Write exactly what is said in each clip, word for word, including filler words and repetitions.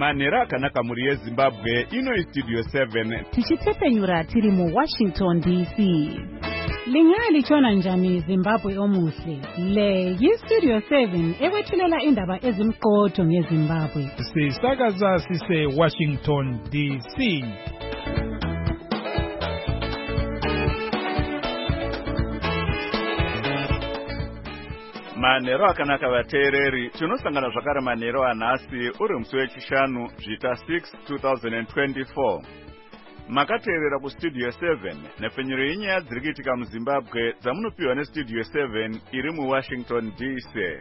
Manera akanaka muri yeZimbabwe ino iStudio seven. Tichitsepenyura tiri mu Washington D C. Lingali chona njani Zimbabwe omuhle. Le yiStudio seven ewethulela indaba ezimqotho ngeZimbabwe. Sisakaza sise Washington D C. Manero akanaka vateereri, tinosangana zvakare manero anhasi uri musi wechishanu zvita six two thousand twenty-four. Makateerera kuStudio seven nepfenyuro yenyaya dziri kuitika muZimbabwe dzamunopiwa neStudio seven iri muWashington D C.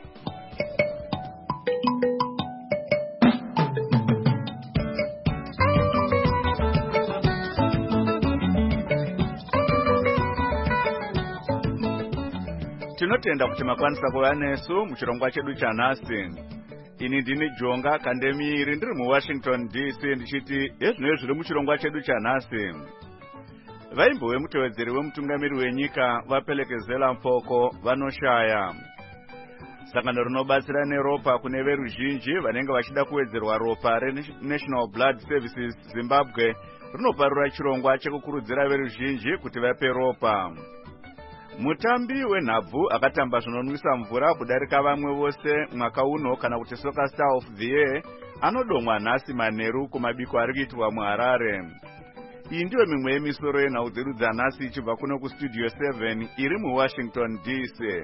Tinotenda kuti makwanisa kuva nesu muchirongwa chedu chanhasi. Ini ndini Jonga Kandemiri ndiri muWashington D C ndichiti ezvinoi zviri muchirongwa chedu chanhasi. Vaimbo vemutevedzeri wemutungamiri wenyika vapelekezela mpoko vanoshaya. Sangano rinobatsira neropa kune veruzhinji vanenge vachida kuwedzerwa ropa reNational Blood Services Zimbabwe rinoparura chirongwa chekukurudzira veruzhinji kuti vape ropa. Mutambi wenhabvu akatamba zvinonwisa mvura kudarika vamwe vose mwaka uno kana kuti Soccer Star of the Year anodomwa nhasi manheru kumabiko ari kuitwa muHarare. Iyi ndiyo mimwe yemisoro yenhau dzedu dzanhasi ichibva kuno kuStudio seven iri muWashington D C.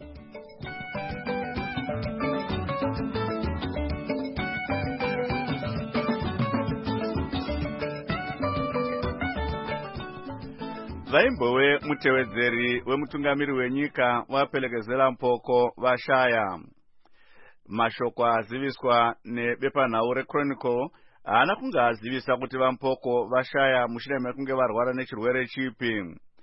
Vaimbowe mutevedzeri wemutungamiri wenyika vapelekezela mpoko vashaya. Mashoko aziviswa nebepanhau reChronicle haana kunge azivisa kuti vampoko vashaya mushure mekunge varwara nechirwere chipi.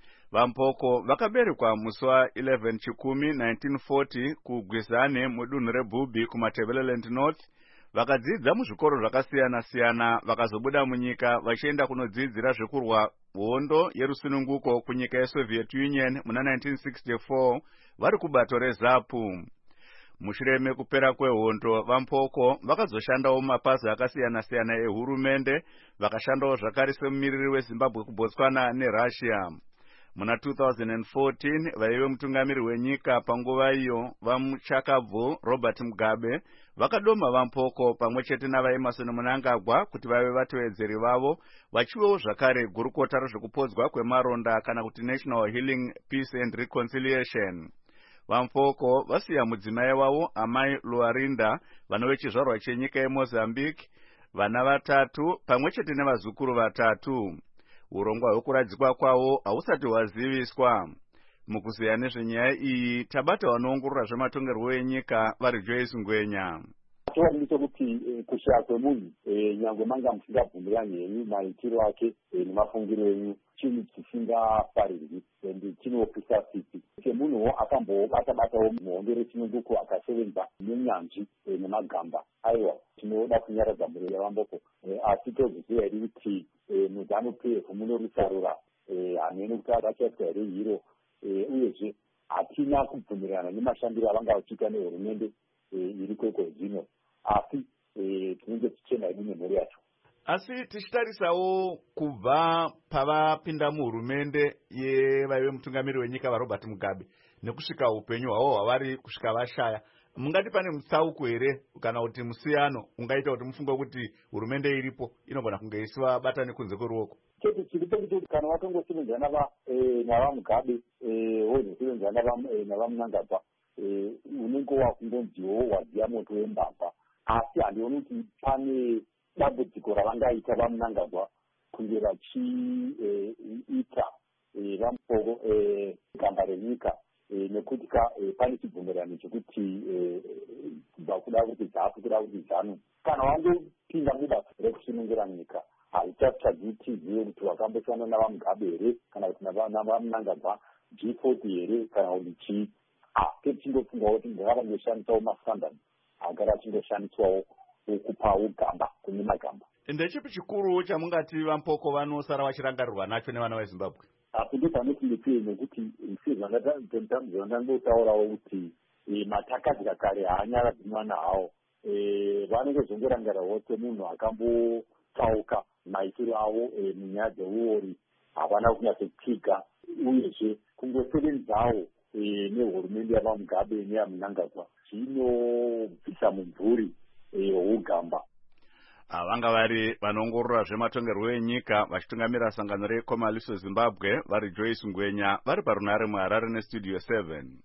Vampoko vakaberekwa musi wa11 chikumi nineteen forty kuGwizane mudunhu reBubi kuMatabeleland North. Vakadzidza muzvikoro zvakasiyana-siyana vakazobuda munyika vachienda kunodzidzira zvekurwa hondo yerusununguko kunyika yeSoviet Union muna nineteen sixty-four vari kubato reZapu. Mushure mekupera kwehondo vampoko vakazoshandawo mumapasi akasiyana-siyana ehurumende, vakashandawo zvakare semumiriri weZimbabwe kuBotswana neRussia. Muna two thousand fourteen vaive mutungamiri wenyika panguva iyo vamuchakabvu Robert Mugabe vakadoma vampoko pamwe chete navaEmerson Mnangagwa kuti vave vatevedzeri vavo, vachivewo zvakare gurukota rezvekupodzwa kwemaronda kana kuti National Healing Peace and Reconciliation. Vampoko vasiya mudzimai wavo Amai Luarinda vanove chizvarwa chenyika yeMozambique, vana vatatu pamwe chete nevazukuru vatatu. Urongwa hwekuradzikwa kwavo hausati hwaziviswa. Mukuziya nezvenyaya iyi tabata vanoongorora zvematongerwo enyika vari Joyce Ngwenya. Chinoita kuti kushaya kwemunhu nyangwe manga musingabvumirani henyu maitiro ake nemafungiro enyu chinhu chisingafarirwi ende chinopisa tsitsi. Semunhuwo akambobata-batawo muhondo rechinunguko akasevenza nenyanzvi nemagamba. Aiwa, tinoda kunyaradza murero yavamboko. Asi toziva here kuti muZanu P F muno rusarura hamene kuti vachaitwa here hiro, uyezve hatina kubvumirana nemashandiro avanga vachiita nehurumende iri kwekwe zvino, asi tinenge tichena hedu nemhuri yacho. Asi tichitarisawo kubva pavapinda muhurumende yevaive mutungamiri wenyika vaRobert Mugabe nekusvika upenyu hwavo hwavari kusvika vashaya, mungati pane mutsauko here kana kuti musiyano ungaita kuti mufunge kuti hurumende iripo inogona kunge isiva batani kunze kweruoko? Chete chiripo kuti kana watongosevenza navaMugabe wozosevenza navaMnangagwa unenge wakungonziwo wadziya moto wembavha. Asi handioni kuti pane dambudziko ravangaita vaMnangagwa kunge vachiita vampoko gamba renyika, nekuti pane chibvumirano chekuti kubva kuda kuti Zapu kuda kuti Zanu kana wangopinda mubasa rekusunungura nyika haichadzii tizive kuti wakambosiyana navaMugabe here kana kuti navaMnangagwa G forty here kana kuti chii. Asi tingofungawo kuti ngavangoshandisawo masandani agara achingoshandiswawo kupawo gamba kune magamba. Ndechipi chikuru chamungati vampoko vanosara vachirangarirwa nacho nevana veZimbabwe? Apo ndipo panotindipiwe nekuti sezvandangotaurawo kuti matakadzira kare haanyaradzi mwana hawo eh vanenge zvongorangarawo semunhu akambotsauka maitiro avo munyaya dzeuori havana kunyatsotsiga uyezve kungosevenzawo nehurumende yavamugabe neyamunangagwa zvinobvisa mumvuri wougamba. Vanga vari vanongorora zvematongerwo enyika vachitungamira sangano reComaliso Zimbabwe vari Joyce Ngwenya vari parunare muHarare nestudio seven.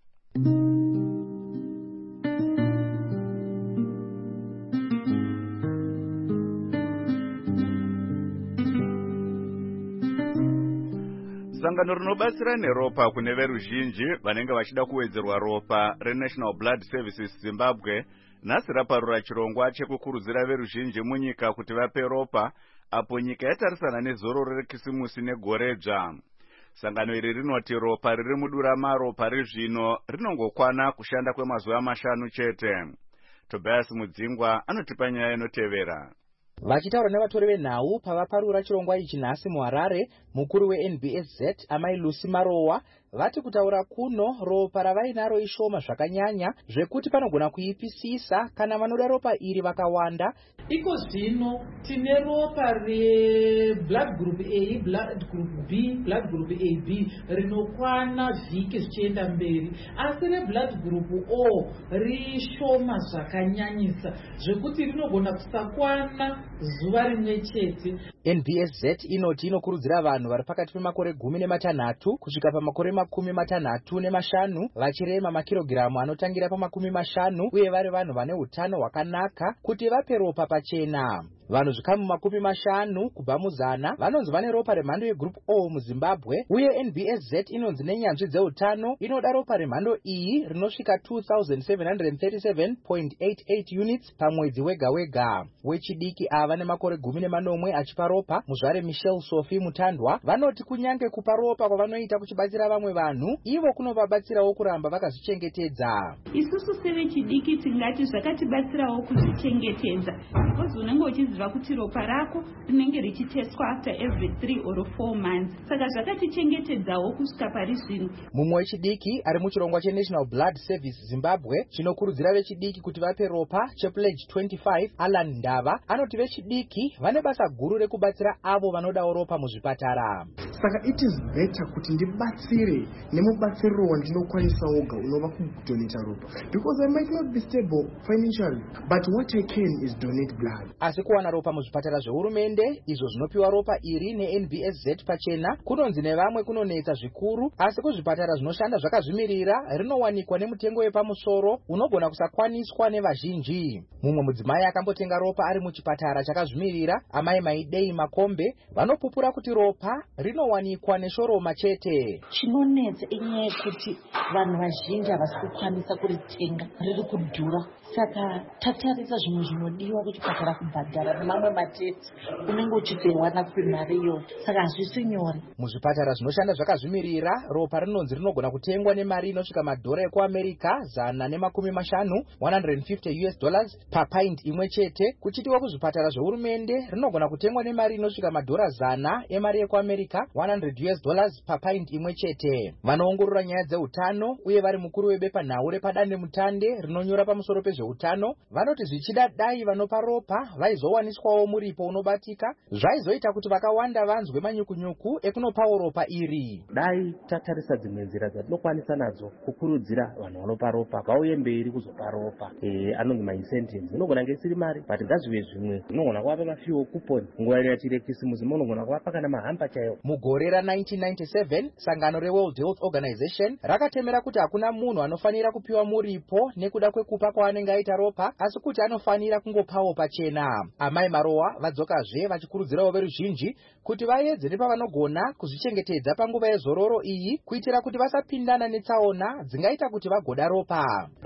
Sangano rinobatsira neropa kune veruzhinji vanenge vachida kuwedzerwa ropa reNational Blood Services Zimbabwe nhasi raparura chirongwa chekukurudzira veruzhinji munyika kuti vape ropa apo nyika yatarisana nezororo rekisimusi negore dzva. Sangano iri rinoti ropa riri mudura maro pari zvino rinongokwana kushanda kwemazuva mashanu chete. Tobias Mudzingwa anotipa nyaya inotevera. Vachitaura nevatori venhau pavaparura chirongwa ichi nhasi muHarare, mukuru weN B S Z Amai Lucy Marowa vati kutaura kuno ropa ravainaro ishoma zvakanyanya zvekuti panogona kuipisisa kana vanoda ropa iri vakawanda. Iko zvino tine ropa re-blood group A, blood group B, blood group A B rinokwana vhiki zvichienda mberi, asi re-blood group O rishoma zvakanyanyisa zvekuti rinogona kusakwana zuva rimwe chete. N B S Z inoti inokurudzira vanhu vari pakati pemakore gumi nematanhatu kusvika pamakore makumi matanhatu nemashanu vachirema makirogiramu anotangira pamakumi mashanu uye vari vanhu vane utano hwakanaka kuti vape ropa pachena. Vanhu zvikamu makumi mashanu kubva muzana vanonzi vane ropa remhando yegroup O muZimbabwe uye N B S Z inonzi nenyanzvi dzeutano inoda ropa remhando iyi rinosvika two thousand seven hundred thirty-seven point eight eight units pamwedzi wega wega. Wechidiki ava nemakore gumi nemanomwe achipa ropa muzvare Michelle Sophie Mutandwa vanoti kunyange kupa ropa kwavanoita kuchibatsira vamwe vanhu ivo kunovabatsirawo kuramba vakazvichengetedza. Isusu sevechidiki tingati zvakatibatsirawo kuzvichengetedza because unenge uchiziva kuti ropa rako rinenge richiteswa after every three or four months, saka zvakatichengetedzawo kusvika pari zvino. Mumwe wechidiki ari muchirongwa cheNational Blood Service Zimbabwe chinokurudzira vechidiki kuti vape ropa chePledge twenty-five Alan Ndava anoti vechidiki vane basa guru rekubatsira avo vanodawo ropa muzvipatara. Saka it is better kuti ndibatsire nemubatsiro wandinokwanisa woga unova kudonata ropa because I might not be stable financially but what I can is donate blood. Asi kuwana ropa muzvipatara zvehurumende izvo zvinopiwa ropa iri neN B S Z pachena kunonzi nevamwe kunonetsa zvikuru, asi kuzvipatara zvinoshanda zvakazvimirira rinowanikwa nemutengo wepamusoro unogona kusakwaniswa nevazhinji. Mumwe mudzimai akambotenga ropa ari muchipatara chakazvimirira Amai Maidei Makombe vanopupura kuti ropa rinowanikwa neshoroma chete. Chinonetsa inyaya yekuti vanhu vazhinji havasi kukwanisa kuritenga, riri kudhura. Saka tatarisa zvimwe zvinodiwa kuchipatara kubhadhara nemamwe mateti unenge uchizorwana kupi mari iyo, saka hazvisi nyore. Muzvipatara zvinoshanda zvakazvimirira ropa rinonzi rinogona kutengwa nemari inosvika madhora ekuAmerica zana nemakumi mashanu one hundred fifty US dollars papint imwe chete. Kuchitiwa kuzvipatara zvehurumende rinogona kutengwa nemari inosvika madhora zana emari ekuAmerica one hundred US dollars papint imwe chete. Vanoongorora nyaya dzeutano uye vari mukuru webepa nhau repadande mutande rinonyora pamusoro pezveutano vanoti zvichida dai vanopa ropa vaizowaniswawo muripo unobatika zvaizoita kuti vakawanda vanzwe manyukunyuku ekunopawo ropa iri. Dai tatarisa dzimwe nzira dzatinokwanisa nadzo kukurudzira vanhu vanopa ropa vauye mberi kuzopa ropa, eh anonzi maincentives. Unogona ngesiri mari but ngazvive zvimwe, unogona kuvapa mafiwo coupon nguva yachirekisimusi, unogona kuvapa kana mahamba chaiwo. Mugore ra-nineteen ninety-seven sangano reWorld Health Organization rakatemera kuti hakuna munhu anofanira kupiwa muripo nekuda kwekupa kwaanenge aita ropa, asi kuti anofanira kungopawo pachena. Amai Marowa vadzokazve vachikurudzirawo veruzhinji kuti vaedze nepavanogona kuzvichengetedza panguva yezororo iyi kuitira kuti vasapindana netsaona dzingaita kuti vagoda ropa.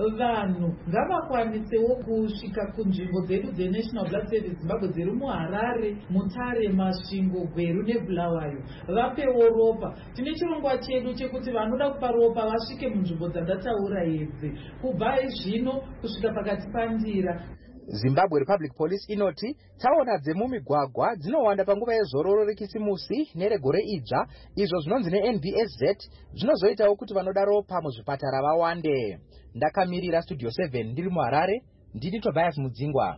Vanhu ngavakwanisewo kusvika kunzvimbo dzedu dzeNational Blood Service Zimbabwe dziri muHarare, Mutare, Masvingo, Gweru neBulawayo vapewo ropa. Tine chirongwa chedu chekuti vanoda kupa ropa vasvike munzvimbo dzandataura idzi kubva zvino kusvika pakati pandira. Zimbabwe Republic Police inoti tsaona dzemumigwagwa dzinowanda panguva yezororo rekisimusi neregore idzva, izvo zvinonzi neN B S Z zvinozoitawo kuti vanoda ropa muzvipatara vawande. Ndakamirira Studio seven ndiri muHarare, ndini Tobias Mudzingwa.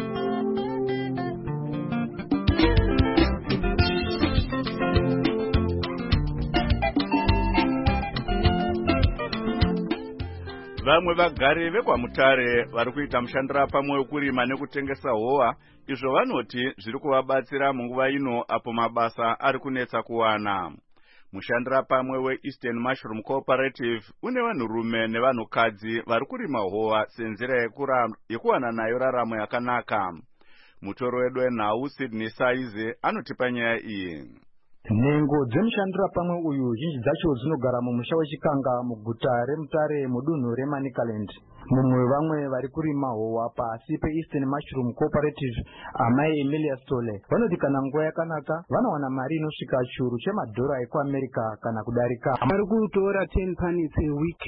Vamwe vagari vekwaMutare vari kuita mushandira pamwe wekurima nekutengesa howa, izvo vanoti zviri kuvabatsira munguva ino apo mabasa ari kunetsa kuwana. Mushandira pamwe weEastern Mushroom Cooperative une vanhurume nevanhukadzi vari kurima howa senzira yekuwana nayo raramo yakanaka. Mutoro wedu wenhau Sydney Saize anotipa nyaya iyi. Nhengo dzemushandira pamwe uyu zhinji dzacho dzinogara mumusha wechikanga muguta reMutare mudunhu reManicaland. Mumwe vamwe vari kurima howa pasi peEastern Mushroom Cooperative, amai Emilia Stole, vanoti kana nguva yakanaka vanowana mari inosvika churu chemadhora ekuAmerica kana kudarika. Vari kutora ten panits a week.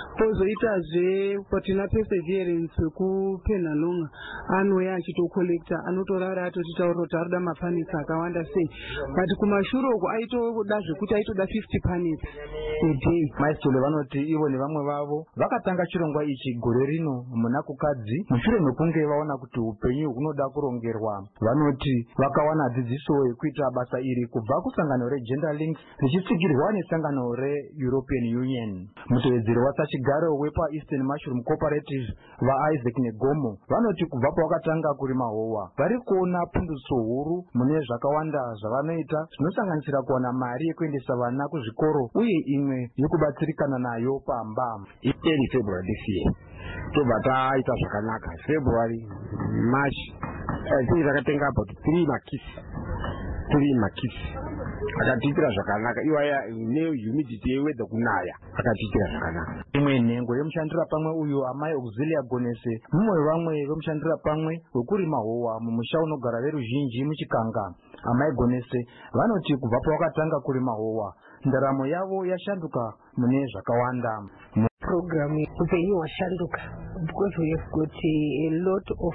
Pozoitazve patina perseverance kuPenalonga anouya achitokolekta, anotorara atotitaura kuti arikuda mapanits akawanda sei. But kumashure uko aitoda zvekuti aitoda fifty panits a day. Maistole vanoti ivo nevamwe vavo vakatanga chirongwa ichi gore rino muna kukadzi mushure mekunge vaona kuti upenyu hunoda kurongerwa. Vanoti vakawana dzidziso yekuita basa iri kubva kusangano reGender Links richitsigirwa nesangano reEuropean Union. Mutevedzeri wasachigaro wepaEastern Mushroom Cooperative vaIsaac Negomo vanoti kubva pavakatanga kurima howa vari kuona pundutso huru mune zvakawanda zvavanoita, zvinosanganisira kuwana mari yekuendesa vana kuzvikoro uye imwe yekubatsirikana nayo pamba. Early February this year tobva taita zvakanaka. February, March, I think takatenga about three makisi three makisi akatiitira zvakanaka. Iwaya nehumidity yeweather kunaya akatiitira zvakanaka. Imwe nhengo yemushandira pamwe uyu amai Auxilia Gonese, mumwe vamwe vemushandira pamwe wekurima howa mumusha unogara veruzhinji muchikanga. Amai Gonese vanoti kubva pavakatanga kurima howa ndaramo yavo yashanduka mune zvakawanda. Program upenyu hwashanduka because we have got a, a lot of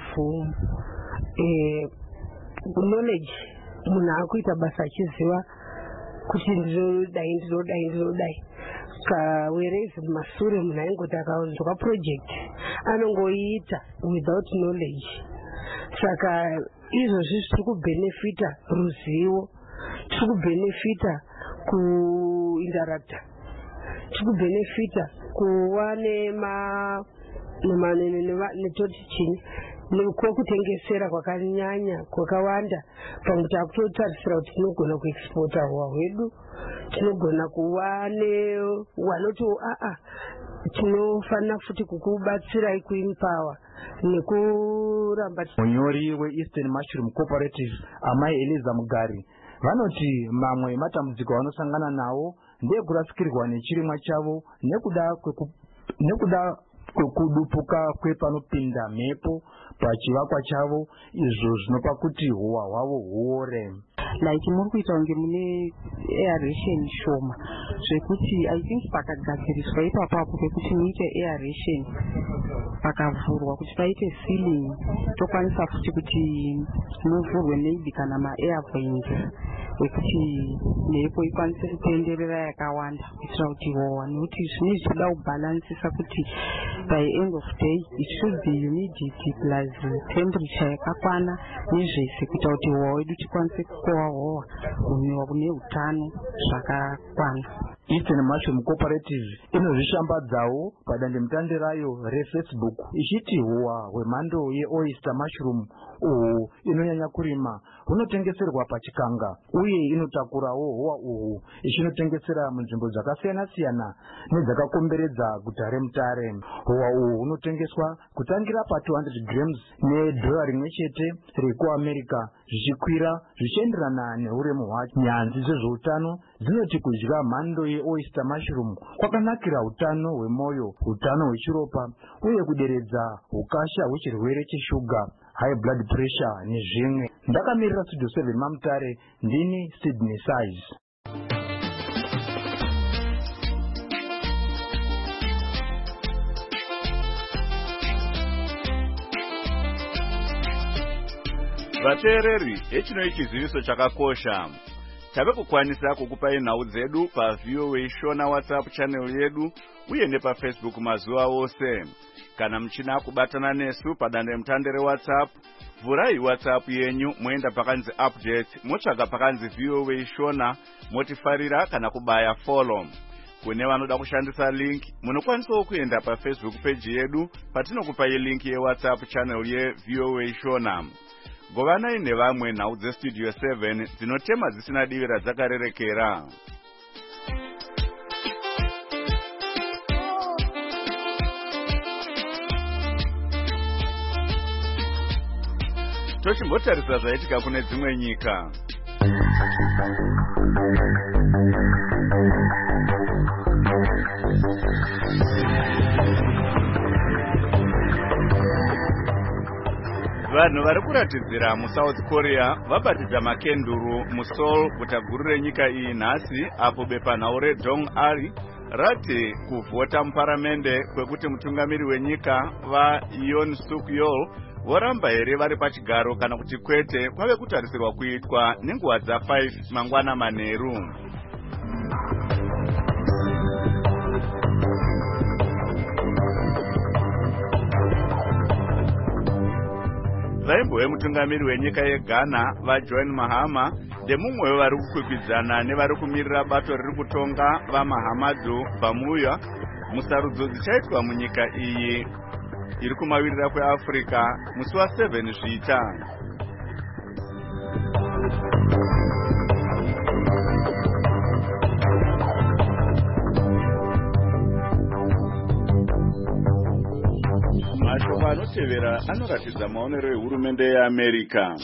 uh, knowledge. Munhu akuita basa achiziva kuti ndinodai ndinodai ndinodai ka whereas masure munhu aingoti akaonzwa project anongoiita without knowledge. Saka izvozvi zviri kubenefita ruzivo, tiri kubenefita kuinteracta, tiri kubenefita kuva nema netoti chini nekutengesera kwakanyanya kwakawanda pakuti akutotarisira kuti tinogona kuexporta howa hwedu, tinogona kuva newanoti aa tinofanira futi kukubatsirai kuimpawa nekuramba. Munyori weEastern Mushroom Cooperative amai Eliza Mugari vanoti mamwe matambudziko vanosangana nawo ndekurasikirwa nechirimwa chavo nekuda kweku nekuda kwekudupuka kwepanopinda mhepo pachivakwa chavo, izvo zvinopa kuti howa hwavo huore. Like muri kuita kunge mune aeration shoma zvekuti I think pakagadziriswa ipapapo pekuti muite aeration pakavhurwa kuti paite ceiling tokwanisa futi kuti muvhurwe maybe kana maair vents ekuti mhepo ikwanise kutenderera yakawanda kuitira kuti howa, nekuti zvine zvichida kubhalansisa kuti by end of day it should be humidity plus temperature yakakwana nezvese kuita kuti howa wedu tikwanise kukohwa howa kunwiwa kune utano zvakakwana. Eastern Mushroom Cooperative inozvishambadzawo padandemutande rayo reFacebook ichiti howa hwemhando yeOyster mushroom uhu inonyanya kurima hunotengeserwa pachikanga uye inotakurawo howa uhu ichinotengesera munzvimbo dzakasiyana-siyana nedzakakomberedza guta reMutare. Howa uhu hunotengeswa kutangira pa two hundred grams nedhora rimwe chete rekuAmerica zvichikwira zvichienderana neuremu hwacho. Nyanzvi dzezveutano dzinoti kudya mhando yeOyster mushroom kwakanakira utano hwemoyo, utano hwechiropa uye kuderedza ukasha hwechirwere cheshuga, high blood pressure nezvimwe. Ndakamirira Studio seven maMutare, ndini Sydney Size. Vateereri, echino ichiziviso chakakosha. tave kukwanisa kukupai nhau dzedu pa V O A Shona WhatsApp channel yedu uye nepa Facebook mazuva ose. Kana mchina kubatana nesu padande mtandere WhatsApp, vurai WhatsApp yenyu moenda pakanzi update, motsvaga pakanzi V O A Shona, motifarira kana kubaya follow. Kune vanoda kushandisa link, munokwanisa kuenda pa Facebook page yedu patinokupai link ye WhatsApp channel ye V O A Shona. Govana ine vamwe nhau dze Studio seven dzinotema dzisina divira dzakarerekera. Tochimbotarisa zvaitika kune dzimwe nyika. Vanhu vari kuratidzira muSouth Korea vabatidza makenduru muSeoul guta guru renyika iyi nhasi, apo bepanhau reDong Ari rati kuvhota muparamende kwekuti mutungamiri wenyika vaYoon Suk Yeol voramba here vari pachigaro kana kuti kwete kwave kutarisirwa kuitwa nenguva dza5 mangwana manheru. Vaimbo vemutungamiri wenyika yeGhana vaJohn Mahama ndemumwe wevari kukwikwidzana nevari kumirira bato riri kutonga vaMahamadu Bhamuya musarudzo dzichaitwa munyika iyi iri kumavirira kweAfrica musi wa7 Zvita. Mashoko anotevera anoratidza maonero ehurumende yeAmerica.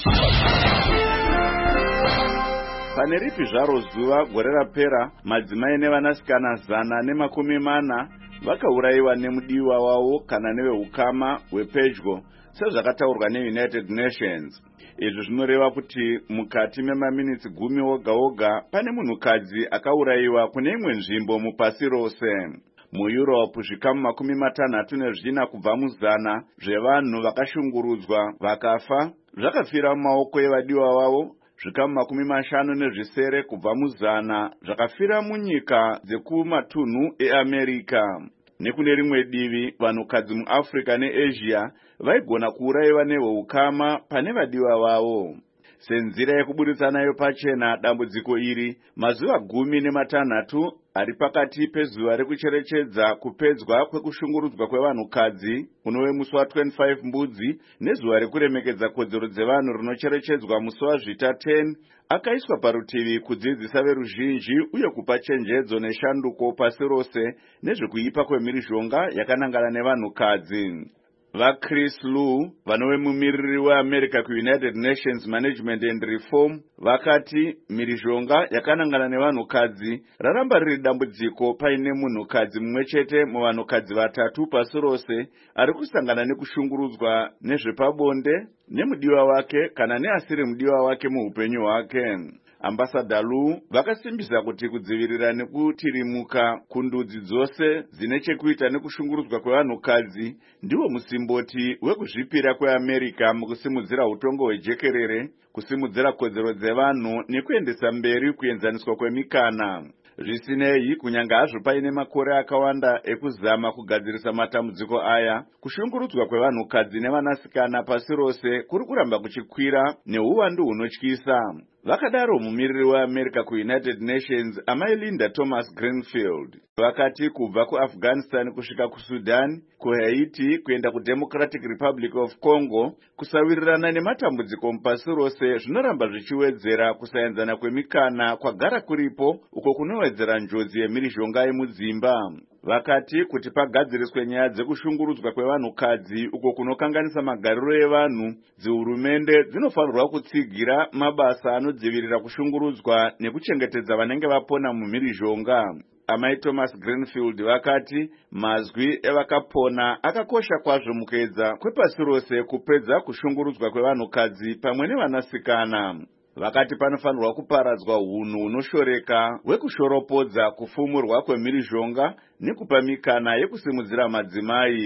Pane ripi zvaro zuva gore rapera, madzimai nevanasikana zana nemakumi mana vakaurayiwa nemudiwa wavo kana nevehukama hwepedyo sezvakataurwa neUnited Nations. Izvi zvinoreva kuti mukati memaminitsi gumi oga oga pane munhukadzi akaurayiwa kune imwe nzvimbo mupasi rose. MuEurope zvikamu makumi matanhatu nezvina kubva muzana zvevanhu vakashungurudzwa vakafa zvakafira mumaoko evadiwa vavo, zvikamu makumi mashanu nezvisere kubva muzana zvakafira munyika dzekumatunhu eAmerica. Nekune rimwe divi vanhukadzi muAfrica neAsia vaigona kuurayiwa neveukama pane vadiwa vavo. Senzira yekuburitsa nayo pachena dambudziko iri, mazuva gumi nematanhatu ari pakati pezuva rekucherechedza kupedzwa kwekushungurudzwa kwevanhukadzi unove musi wa25 Mbudzi nezuva rekuremekedza kodzero dzevanhu rinocherechedzwa musi waZvita ten, akaiswa parutivi kudzidzisa veruzhinji uye kupa chenjedzo neshanduko pasi rose nezvekuipa kwemhirizhonga yakanangana nevanhukadzi. VaChris Lu, vanove mumiriri weAmerica kuUnited Nations Management and Reform, vakati mhirizhonga yakanangana nevanhukadzi raramba riri dambudziko paine munhukadzi mumwe chete muvanhukadzi vatatu pasi rose ari kusangana nekushungurudzwa nezvepabonde nemudiwa wake kana neasiri mudiwa wake muupenyu hwake. Ambassador Lu vakasimbisa kuti kudzivirira nekutirimuka kundudzi dzose dzine chekuita nekushungurudzwa kwevanhukadzi ndiwo musimboti wekuzvipira kweAmerica mukusimudzira utongo hwejekerere, kusimudzira kodzero dzevanhu nekuendesa mberi kuenzaniswa kwemikana. Zvisinei, kunyanga hazvo paine makore akawanda ekuzama kugadzirisa matambudziko aya, kushungurudzwa kwevanhukadzi nevanasikana pasi rose kuri kuramba kuchikwira neuwandu hunotyisa. Vakadaro mumiriri weAmerica kuUnited Nations amai Linda Thomas Greenfield vakati kubva kuAfghanistan kusvika kuSudan, kuHaiti kuenda kuDemocratic Republic of Congo, kusawirirana nematambudziko mupasi rose zvinoramba zvichiwedzera kusaenzana kwemikana kwagara kuripo uko kunowedzera njodzi yemhirizhonga yemudzimba. Vakati kuti pagadziriswe nyaya dzekushungurudzwa kwevanhukadzi uko kunokanganisa magariro evanhu, dzihurumende dzinofanirwa kutsigira mabasa anodzivirira kushungurudzwa nekuchengetedza vanenge vapona mumhirizhonga. Amai Thomas Greenfield vakati mazwi evakapona akakosha kwazvo mukuedza kwepasi rose kupedza kushungurudzwa kwevanhukadzi pamwe nevanasikana. Vakati panofanirwa kuparadzwa hunhu hunoshoreka hwekushoropodza kufumurwa kwemhirizhonga nekupa mikana yekusimudzira madzimai.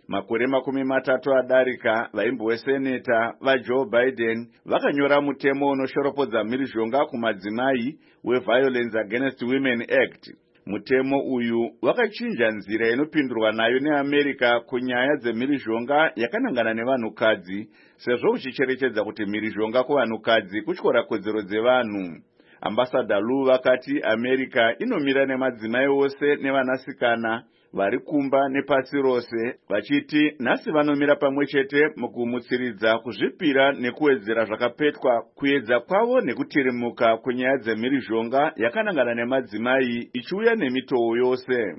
Makore makumi matatu adarika vaimbo weseneta vaJoe Biden vakanyora mutemo unoshoropodza mhirizhonga kumadzimai weViolence Against Women Act. Mutemo uyu wakachinja nzira inopindurwa nayo neAmerica kunyaya dzemhirizhonga yakanangana nevanhukadzi, sezvo uchicherechedza kuti mhirizhonga kuvanhukadzi kutyora kodzero dzevanhu. Ambassador Lu vakati America inomira nemadzimai ose nevanasikana vari kumba nepasi rose, vachiti nhasi vanomira pamwe chete mukumutsiridza kuzvipira nekuwedzera zvakapetwa kuedza kwavo nekutirimuka kunyaya dzemhirizhonga yakanangana nemadzimai ichiuya nemitoo yose.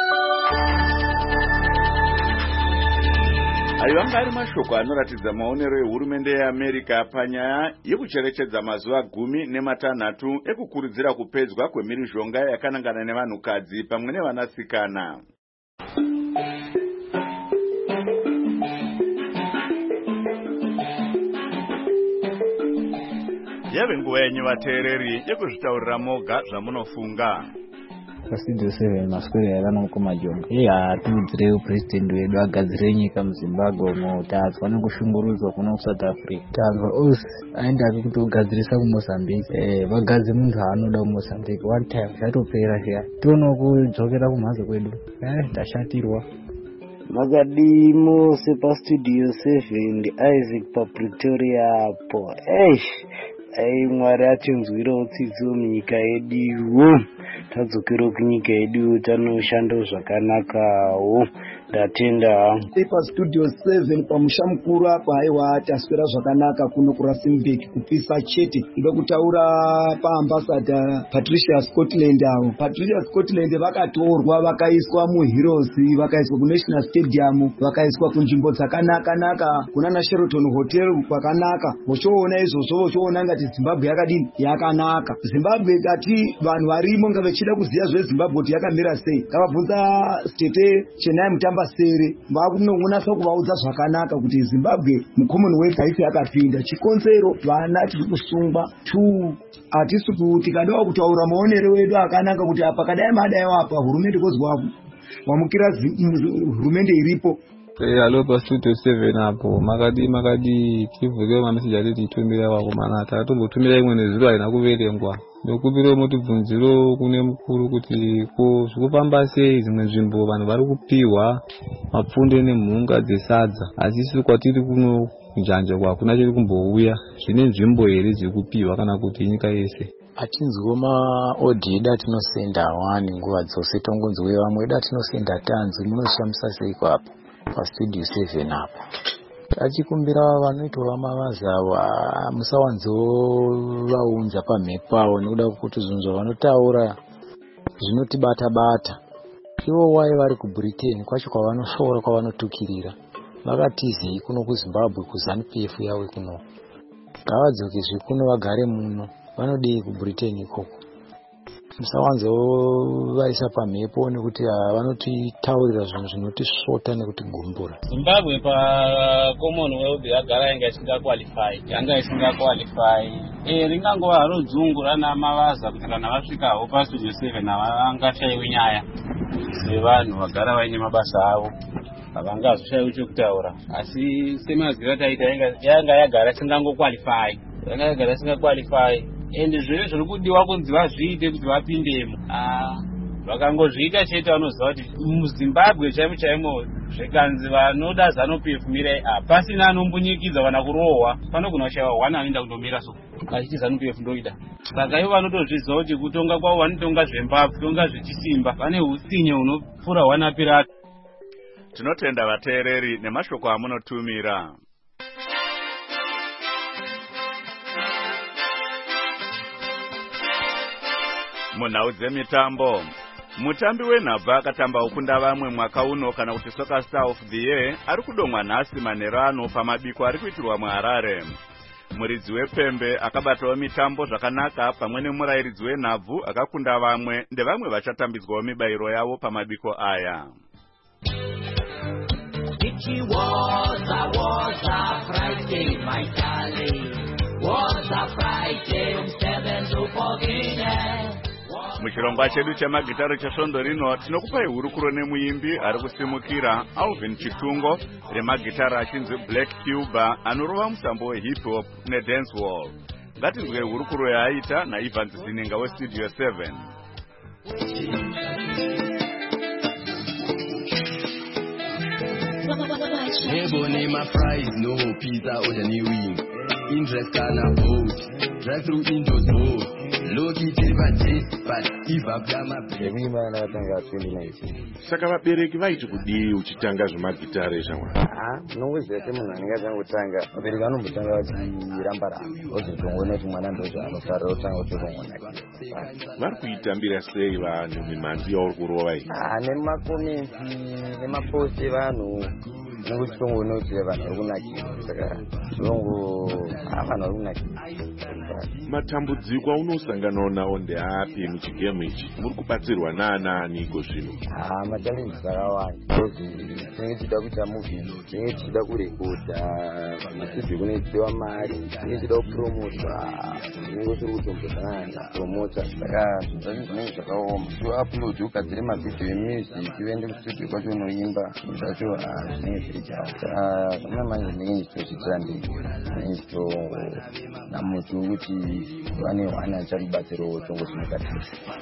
Ayo anga ari mashoko anoratidza maonero ehurumende yeAmerica panyaya yekucherechedza mazuva gumi nematanhatu ekukurudzira kupedzwa kwemhirizhonga yakanangana nevanhukadzi pamwe nevanasikana. Yave nguva yenyu vateereri yekuzvitaurira moga zvamunofunga. Studio seven maswere yakanoko majonga. Iye atiudzire upresident wedu agadzire nyika muZimbabwe umo tazwa nekushungurudzwa kuna kuSouth Africa. Tazwa osi aenda kutogadzirisa kuMozambique. Eh vagadzi muntu anoda kuMozambique one time zvatopera zviya. Tono kudzokera kumhatso kwedu. Eh tashatirwa. Magadi mose pa Studio seven Isaac pa Pretoria po. Eish ai Mwari atinzwira utsidzo munyika yedu. Tadzokera kunyika yedu tanoshanda zvakanakawo. Ndatenda pa Studio seven pamusha mukuru apa aiwa taswera zvakanaka kuno kuRustenburg kupisa chete. Ida kutaura pa ambassador Patricia Scotland avo. Patricia Scotland vakatorwa vakaiswa mu Heroes, vakaiswa ku National Stadium, vakaiswa kunzvimbo dzakanaka naka kuna na Sheraton Hotel kwakanaka. Vochoona izvozvo vochoona ngati Zimbabwe yakadini yakanaka. Zimbabwe ngati vanhu varimo ngavechida kuziya zve Zimbabwe kuti yakamira sei. Ngavabvunza state Chennai Mutamba sere vakunonasa kuvaudza zvakanaka kuti Zimbabwe muCommonwealth haisi yakapinda. Chikonsero vana tiri kusungwa tu atisi kuti kadawa kutaura maonero wedu akanaka kuti apa kadai madai wapa hurumende kozwa wamukira hurumende iripo. Eh alo pa Studio seven apo makadi makadi tivuke mamesseji ati titumira wako mana tatombotumira imwe nezuro aina kuverengwa. Nokupira mutibvunziro kune mukuru kuti ko zvikupamba sei dzimwe nzvimbo vanhu vari kupiwa mapfunde nemhunga dzesadza asi isi kwatiri kuno njanja kwakuna chiri kumbouya zvine nzvimbo here dziri kupiwa kana kuti nyika yese. Achinzwa maodhi edu atinosenda awani nguva dzose tongonzwe vamwe edu atinosenda tanzi munoshamisa seiko apo pa Studio seven apo. Achikumbira vanoitwa mavazawa musawanzo vaunza pamhepo awo nekuda kuti zvinhu zvavanotaura zvinotibata bata. Ivo wai vari kuBritain kwacho kwavanoshoora kwavanotukirira vakatizi kuno kuZimbabwe kuZANU-P F yawe kuno ngavadzoke zvikuno vagare muno vanodei kuBritain ikoko. Musawanzo vaisa pamhepo nekuti vanotitaurira zvinhu zvinotisvota nekutigumbura. Zimbabwe pa Commonwealth yagara yanga isinga qualify, yanga isinga qualify. Eh ringangova haro dzungu rana mavaza kuti kana vasvikawo pa Studio seven vangashaiwe nyaya sevanhu vagara vaine mabasa avo havangazoshayiwi chekutaura. Asi semazivira taita yanga yagara isingango qualify, yanga yagara isinga qualify. Ende zviri zviri kudiwa kunzi vazviite kuti vapindemo. Ah, vakangozviita chete vanoziva kuti muZimbabwe chaimo chaimo zvikanzi vanoda ZANU-P F mirai apa pasina anombonyikidza kana kurohwa panogona kushaiwa one anoenda kundomira so vachiti ZANU-P F ndoida. Saka ivo vanotozviziva kuti kutonga kwavo vanotonga zvembavhu, kutonga zvechisimba, vane utsinye hunopfuura hwanapira. Tinotenda vateereri nemashoko amunotumira. Munhau dzemitambo, mutambi wenhabva akatamba ukunda vamwe mwaka uno kana kuti Soccer Star of the Year ari kudomwa nhasi manheru ano pamabiko ari kuitirwa muHarare. Muridzi wepembe akabatawo mitambo zvakanaka pamwe nemurayiridzi wenhabvu akakunda vamwe ndevamwe vachatambidzwawo mibayiro yavo pamabiko aya. It was a was a Friday, my darling. Was a Friday, seven to fourteen. Muchirongwa chedu chemagitare chesvondo rino tinokupai hurukuro nemuimbi ari kusimukira Alvin Chitungo remagitare achinzi Black Cuba anorova musambo wehip hop nedancehall. Ngatinzwe hurukuro yaaita naIvan Zininga westudio seven. Ebony my prize, no pizza or the new wing. Interest can afford, drive through indoors mode. Low key but if I blame my baby man I think I twenty nineteen. Saka vabereki vaiti kudii uchitanga zvemagitare shamwa? Ah, nongozviya semunhu anenge atanga kutanga. Vabereki vanombotanga vachiramba ramba. Vozotongona kuti mwana ndocho anofarira kutanga kutongona. Vari kuitambira sei vanhu mimhanzi yauri kurova iyi? Ah, nemakomenti, nemaposti evanhu. Nongo chongona kuti vanhu vari kunakira. Saka chongo vanhu vari kunakira. Matambudziko aunosanganawo nawo ndeapi muchigemu ichi? Muri kubatsirwa naanani iko zvino? Ah, machallenges akawanda. Tinenge tichida kuita movie, tinenge tichida kurekodha, masitudio kunenge tichidiwa mari, tinenge tichida kupromota, tinenge tiri kutombozana napromota. Saka zvinhu zvinenge zvakaoma. Toupload ugadzire mavhidhiyo emusic, uende kustudio kwacho unoimba, zvacho zvinenge zviri chavo. Saka zvamai manje ndinenge ndichitochitira ndege, ndinenge ndichitonamuti wekuti vane hwana acharibatsirawo chongo chinokatira.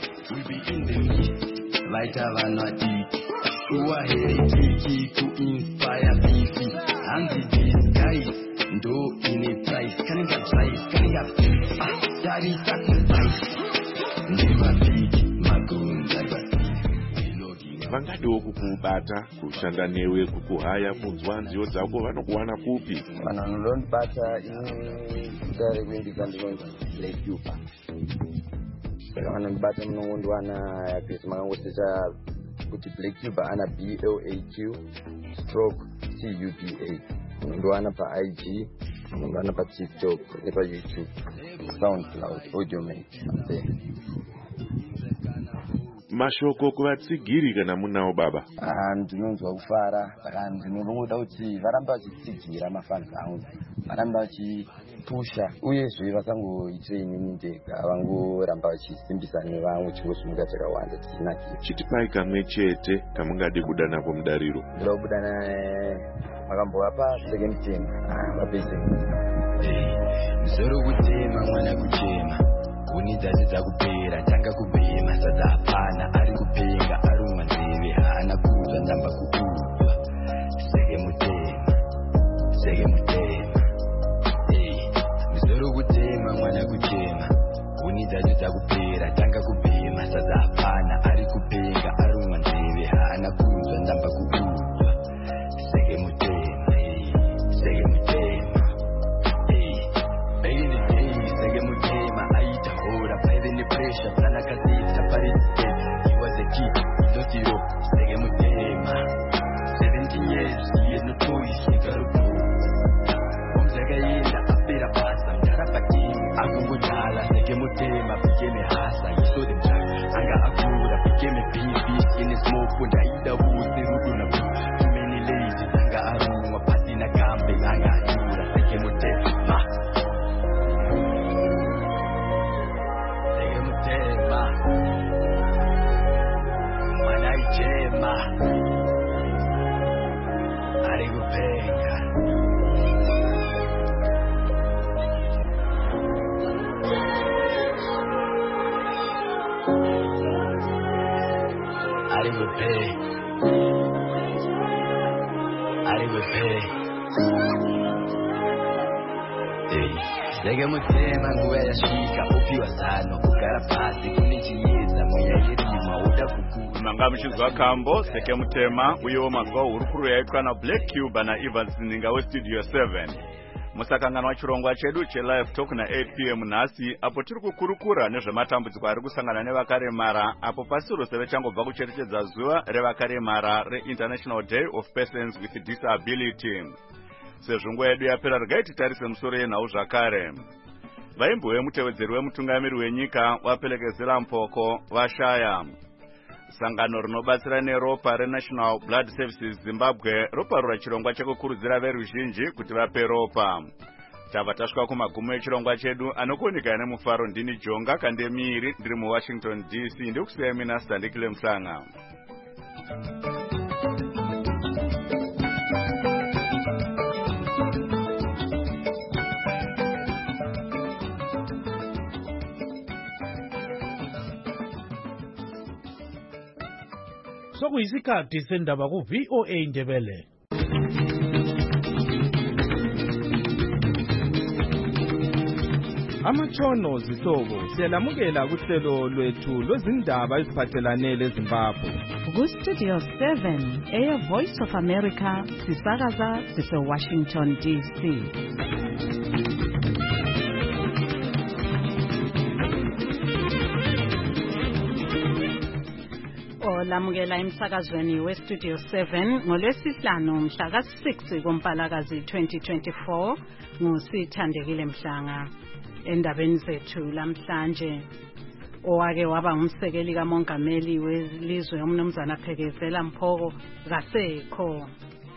Vaita vanhu adiki kuwaheritiki kuinspire bifi hanzi these guys ndo ine price kaninga drive kaninga dari sacrifice ndivapiki magunza vangadiwo kukubata kushanda newe kukuhaya kunzwa nziyo dzako vanokuwana kupi? Vanhu vanondibata ini guta rekuindika ndinonzi Black Cuba. Saka vanondibata munongondiwana yapesi makangosecha kuti Black Cuba ana B L A Q stroke C U B A. Munondiwana pa I G, munondiwana pa TikTok nepa YouTube, SoundCloud, Audiomate. Mashoko kuvatsigiri kana munawo baba? Ah, ndinonzwa kufara, saka ndinongoda kuti varamba vachitsigira mafans angu, varamba vachipusha, uyezve vasangoitire inini ndega, vangoramba vachisimbisa nevamwe chingosumuka chakawanda tichinakira. Chitipai kamwe chete kamungade kuda nako mudariro. Ndoda kubuda naye makambovapa second team, ah, vapese. Mzoro kutema mwana kuchema. Unidadza kupera tanga kubhema sadza hapana ari kupenga arumwa nzeve haana kuzva ndamba kuudwa sege mutema sege mutema ei mzoro kutema mwana kuchema unidadza kupera tanga kubhema sadza hapana ari kupenga arumwa nzeve haana kuzva ndamba kuudwa sege mutema ei sege mutema ei back in the day sege mutema aita hora paive nepressure sana kasita pari he was a kid not zero sege mutema seventeen years he had no choice he got to go umzakaenda apera basa ndarapati akungodala sege mutema became a hasa he saw the black anga akura became a baby in his smoke ndaida husi rudu na too many ladies anga arumwa pasi na kambe anga akura sege mutema Chema Arigupenga Arigupe Arigupe Sege mutema nguva yasvika upiwa zano kugara pasi kune chiyedza mweya yerima uda kukura. Manga muchizwa kambo seke mutema uyewo mazuva hurukuro yaitwa na Black Cuba naIvan Zininga westudio seven. Musakangana wachirongwa chedu chelive talk na eight p m nhasi apo tiri kukurukura nezvematambudziko ari kusangana nevakaremara apo pasi rose vechangobva kucherechedza zuva revakaremara reInternational Day of Persons with Disability. Sezvo nguva yedu yapera regai titarise musoro yenhau zvakare. Vaimbo vemutevedzeri wemutungamiri wenyika vapelekezera mpoko vashaya. Sangano rinobatsira neropa reNational Blood Services Zimbabwe roparura chirongwa chekukurudzira veruzhinji kuti vape ropa. tava tasvika kumagumo echirongwa chedu anokuonekana nemufaro. Ndini Jonga Kandemiri ndiri muWashington D C ndikusiya mina Sandikile Mhlanga. Sokuyisikhathi sendaba ku V O A Ndebele. Amatshono zihlobo siyalamukela kuhlelo lwethu lwezindaba eziphathelane leZimbabwe. Ku Studio seven, Air Voice of America, sisakaza sise Washington D C. Olamukela emsakazweni we Studio seven ngolwesihlanu mhla ka six kuMpalakazi twenty twenty-four nguSithandekile Mhlanga. Endabeni zethu lamhlanje, owake waba ngumsekeli kamongameli welizwe umnumzana Phekezela Mphoko kasekho.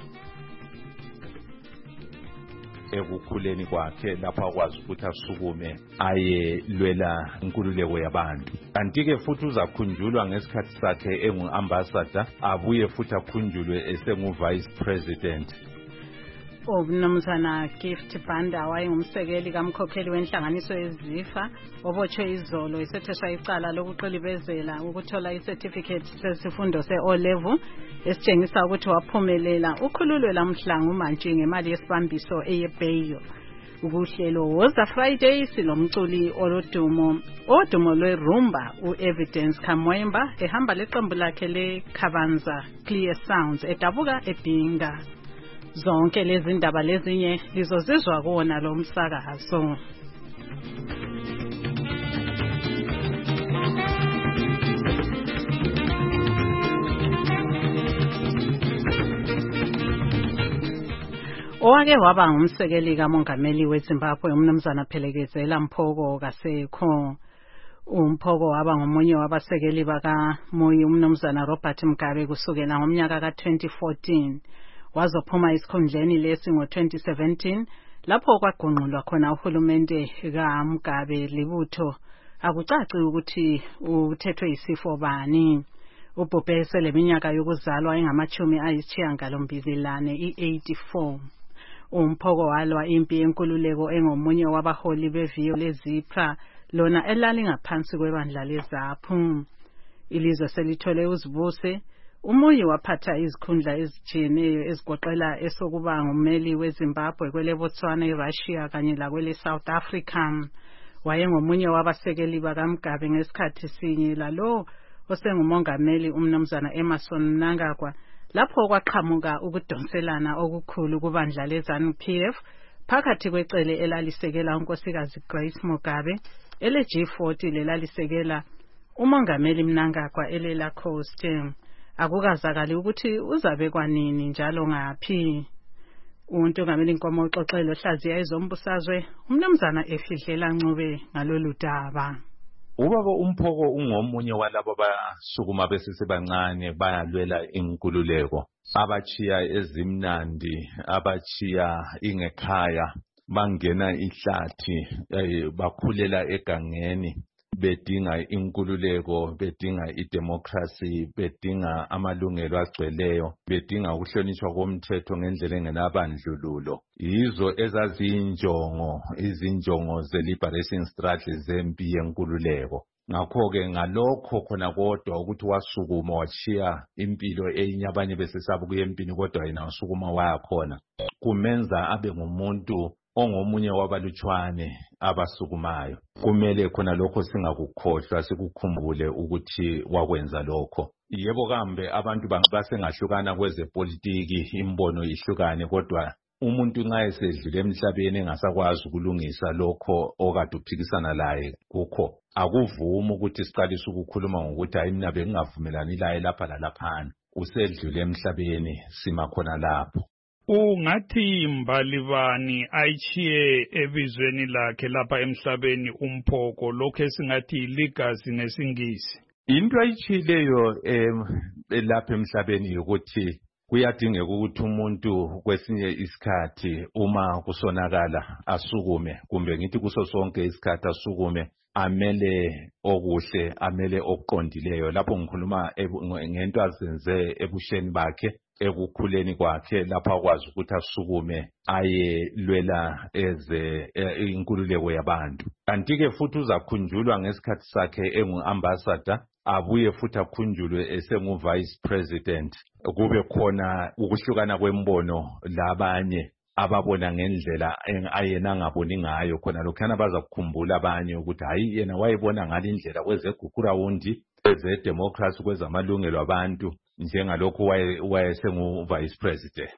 Ekukhuleni kwakhe lapha akwazi ukuthi asukume ayelwela inkululeko yabantu. Kanti-ke futhi uzakhunjulwa ngesikhathi sakhe engu-ambassador, abuye futhi akhunjulwe esengu-vice president. Umnumzana Gift Banda wayengumsekeli kamkhokheli wenhlanganiso yeZIFA obotshwe izolo esetheshwa icala lokuqilibezela ukuthola icertificate sesifundo se-O level esitshengisa ukuthi waphumelela. Ukhululwe lamhlanga umantshi ngemali yesibambiso eyebheyo. Ukuhlelo Woza Friday silomculi olodumo odumo lwerumba uEvidence Kamwemba ehamba leqembu lakhe leKhabanza Clear Sounds edabuka eBhinga. Zonke lezi ndaba lezinye lizozizwa kuona lo msakazo. Owake waba ngumsekeli kamongameli weZimbabwe umnumzana Phekezela Mphoko kasekho. Umphoko waba ngomunye wabasekeli baka Moyi umnumzana Robert Mugabe kusukela ngomnyaka ka twenty fourteen. Wazophuma isikhundleni lesi ngo twenty seventeen lapho kwagungqulwa khona uhulumende kaMugabe libutho akucaci ukuthi uthethwe isifo bani. Ubhubhe seleminyaka yokuzalwa engamachumi ayisishiyagalombili lane i-eighty-four. Umphoko walwa impi yenkululeko engomunye wabaholi beviyo leZIPRA lona elali ngaphansi kwebandla leZAPU. Ilizwe selithole uzibuse. Umuyi waphatha izikhundla ezitshiyeneyo ezigoqela esokuba ngumeli weZimbabwe kwele Botswana, eRussia kanye lakwele South Africa. Wayengomunye wabasekeli bakaMugabe ngesikhathi sinye lalo osengumongameli umnumzana Emmerson Mnangagwa lapho kwaqhamuka ukudonselana okukhulu kubandla leZANU P F phakathi kwecele elalisekela unkosikazi Grace Mugabe ele G forty lelalisekela umongameli Mnangagwa elela Coast. Akukazakali ukuthi uzabe kwanini njalo ngaphi. Untungameli Nkomo uxoxelo hlaziya ezombusazwe umnumzana efidlela Ncube ngalolu daba. Ubaba uMphoko ungomunye walabo abasukuma besesebancane bayalwela inkululeko, abachiya ezimnandi, abachiya ingekhaya, bangena ihlathi, bakhulela egangeni bedinga inkululeko, bedinga idemocracy, bedinga amalungelo agcweleyo, bedinga ukuhlonishwa komthetho ngendlela engenabandlululo. Yizo ezaziyinjongo, izinjongo ze-liberation strategy zempi yenkululeko. Ngakho-ke ngalokho khona kodwa ukuthi wasukuma wachiya impilo enye abanye besesaba kuye empini kodwa yena wasukuma wayakhona, kumenza abe ngumuntu ongomunye wabalutshwane abasukumayo. Kumele khona lokho singakukhohlwa, sikukhumbule ukuthi wakwenza lokho. Yebo kambe abantu basengahlukana kwezepolitiki, imbono ihlukane, kodwa umuntu nxa esedlule emhlabeni engasakwazi ukulungisa lokho okade uphikisana laye kukho, akuvumi ukuthi siqalise ukukhuluma ngokuthi hayi mina bengingavumelani laye lapha lalaphana. Usedlule emhlabeni, sima khona lapho. Ungathi mbali bani ayichiye ebizweni lakhe lapha emhlabeni uMphoko, lokho esingathi legacy ngesingisi? Into ayichileyo lapha emhlabeni ukuthi kuyadingeka ukuthi umuntu kwesinye isikhathi uma kusonakala asukume, kumbe ngithi kuso sonke isikhathi asukume, amele okuhle, amele okuqondileyo. Lapho ngikhuluma ngento azenze ebusheni bakhe, ekukhuleni kwakhe, lapho akwazi ukuthi asukume ayelwela eze inkululeko yabantu. Kanti-ke futhi uzakhunjulwa ngesikhathi sakhe engu-ambassador, abuye futhi akhunjulwe esengu-vice president. Kube khona ukuhlukana kwembono labanye ababona ngendlela ayena angaboni ngayo, khona lokhana bazakukhumbula abanye ukuthi hayi yena wayebona ngale indlela kwezegugurawundi, kwezedemocracy, kwezamalungelo abantu, njengalokhu wayesengu-vice president.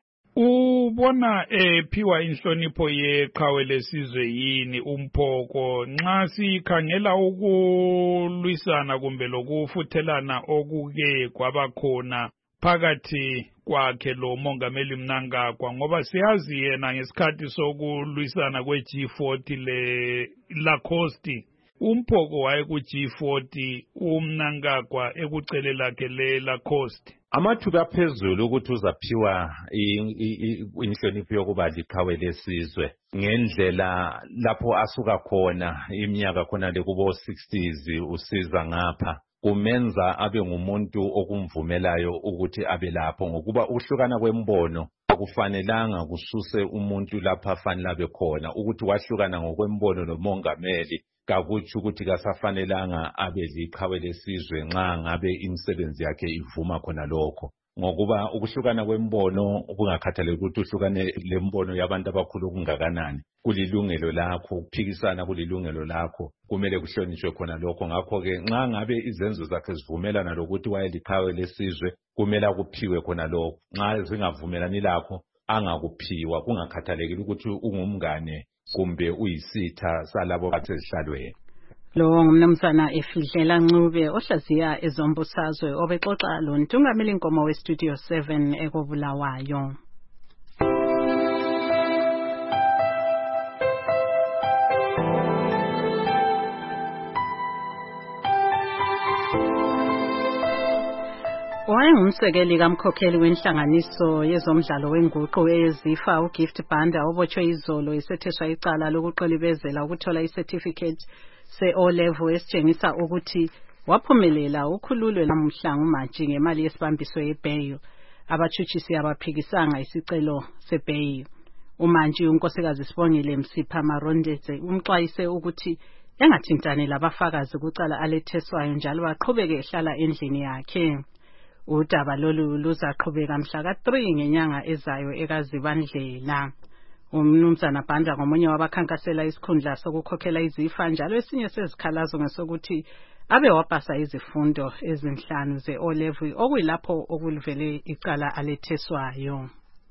Ubona ephiwa inhlonipho yeqhawe lesizwe yini uMphoko nxa sikhangela ukulwisana kumbe lokufuthelana okuke kwabakhona phakathi kwakhe lo mongameli Mnangagwa, ngoba siyazi yena ngesikhathi sokulwisana kwe G forty le Lacoste uMphoko waye ku G forty, uMnangagwa ekucele lakhe le Lacoste. Amathuba aphezulu ukuthi uzaphiwa inhlonipho yokuba liqhawe lesizwe ngendlela lapho asuka khona, iminyaka khona le kubo sixties usiza ngapha, kumenza abe ngumuntu okumvumelayo ukuthi abe lapho, ngokuba uhlukana kwembono akufanelanga kususe umuntu lapha afanele abe khona. Ukuthi wahlukana ngokwembono nomongameli kakuthi ukuthi kasafanelanga abe liqhawe lesizwe nxa ngabe imisebenzi yakhe ivuma khona lokho, ngokuba ukuhlukana kwembono kungakhathaleki ukuthi uhlukane lembono yabantu abakhulu okungakanani, kulilungelo lakho. Ukuphikisana kulilungelo lakho, kumele kuhlonishwe khona lokho. Ngakho-ke nxa ngabe izenzo zakhe zivumelana lokuthi wayeliqhawe lesizwe, kumele akuphiwe khona lokho. Nxa zingavumelani lakho, angakuphiwa, kungakhathalekile ukuthi ungumngane kumbe uyisitha salabo bathezihlalweni. Lo ngumnumzana Efidlela Ncube ohlaziya ezombusazwe obexoxa lo ntungameli inkomo we Studio seven ekobulawayo. Wayengumsekeli kamkhokheli wenhlanganiso yezomdlalo wenguqu eyezifa uGift Banda obotshwe izolo isetheswa icala lokuqilibezela ukuthola icertificate se-O level esitshengisa ukuthi waphumelela ukhululwe namhla nguMatshi ngemali yesibambiso yeBail. Abatshutshisi abaphikisanga isicelo seBail. uMantshi unkosikazi Sibongile Msipha Marondeze umxwayise ukuthi engathintane labafakazi kucala aletheswayo njalo aqhubeke ehlala endlini yakhe. Udaba lolu luzaqhubeka mhla ka three ngenyanga ezayo eKazibandlela. Umnumzana Banda ngomunye wabakhankasela isikhundla sokukhokhela izifa njalo esinye sezikhalazo ngesokuthi abe wapasa izifundo ezinhlanu ze-O level okuyilapho okulivele icala aletheswayo.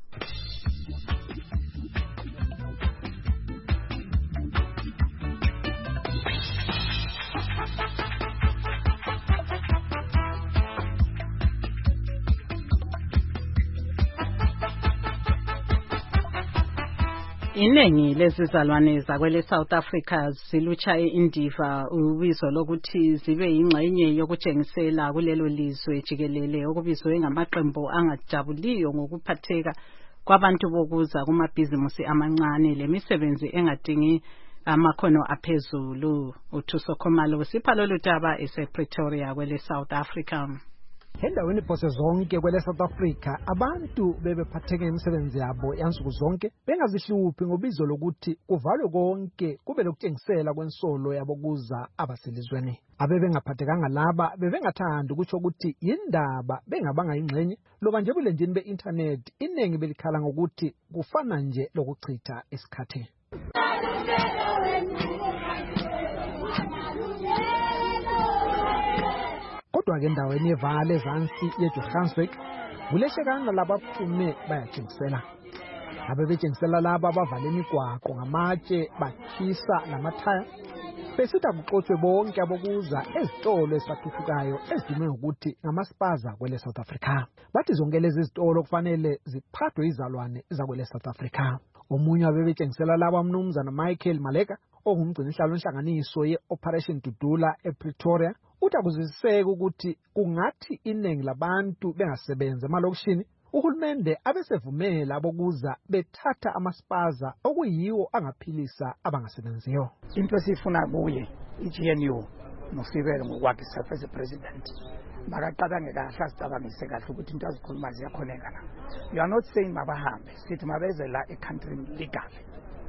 Iningi lezizalwane zakwele South Africa zilutsha indiva ubizo lokuthi zibe ingxenye yokutshengisela kulelo lizwe jikelele okubizwe ngamaqembu angajabuliyo ngokuphatheka kwabantu bokuza kumabhizimusi amancane lemisebenzi engadingi amakhono aphezulu. uThuso Khomalo sipha lolu daba esePretoria kwele South Africa. Endaweni phose zonke kwele South Africa abantu bebephatheke imisebenzi yabo yansuku zonke bengazihluphi ngobizo lokuthi kuvalwe konke kube lokutshengisela kwensolo yabo kuza abaselizweni. Abe bengaphathekanga laba bebengathanda ukuthi ukuthi indaba bengabanga ingxenye loba nje bulenjini be-internet iningi belikhala ngokuthi kufana nje lokuchitha isikhathi. Kodwa ke endaweni yevale ezansi yeJohannesburg kulehlekana labaphume bayatshengisela. Abebetshengisela laba abavale imigwaqo ngamatshe bakhisa namathaya besithi akuxotshe bonke abokuza ezitolo esathuthukayo ezidume ngokuthi ngamaspaza kwele South Africa. Bathi zonke lezi zitolo kufanele ziphathwe izalwane zakwele South Africa. Omunye abebetshengisela laba umnumzana Michael Maleka ongumgcini inhlalo inhlanganiso ye-Operation Dudula ePretoria uthi akuziseke ukuthi kungathi iningi labantu bengasebenza emalokishini uhulumende abesevumela abokuza bethatha amaspaza okuyiwo angaphilisa abangasebenziyo. Into esifuna kuye i-G N U noSibele ngokwakhe self as a president makacabange kahle asicabangise kahle ukuthi into azikhuluma ziyakhoneka na. You are not saying mabahambe sithi mabeze la e-country legally.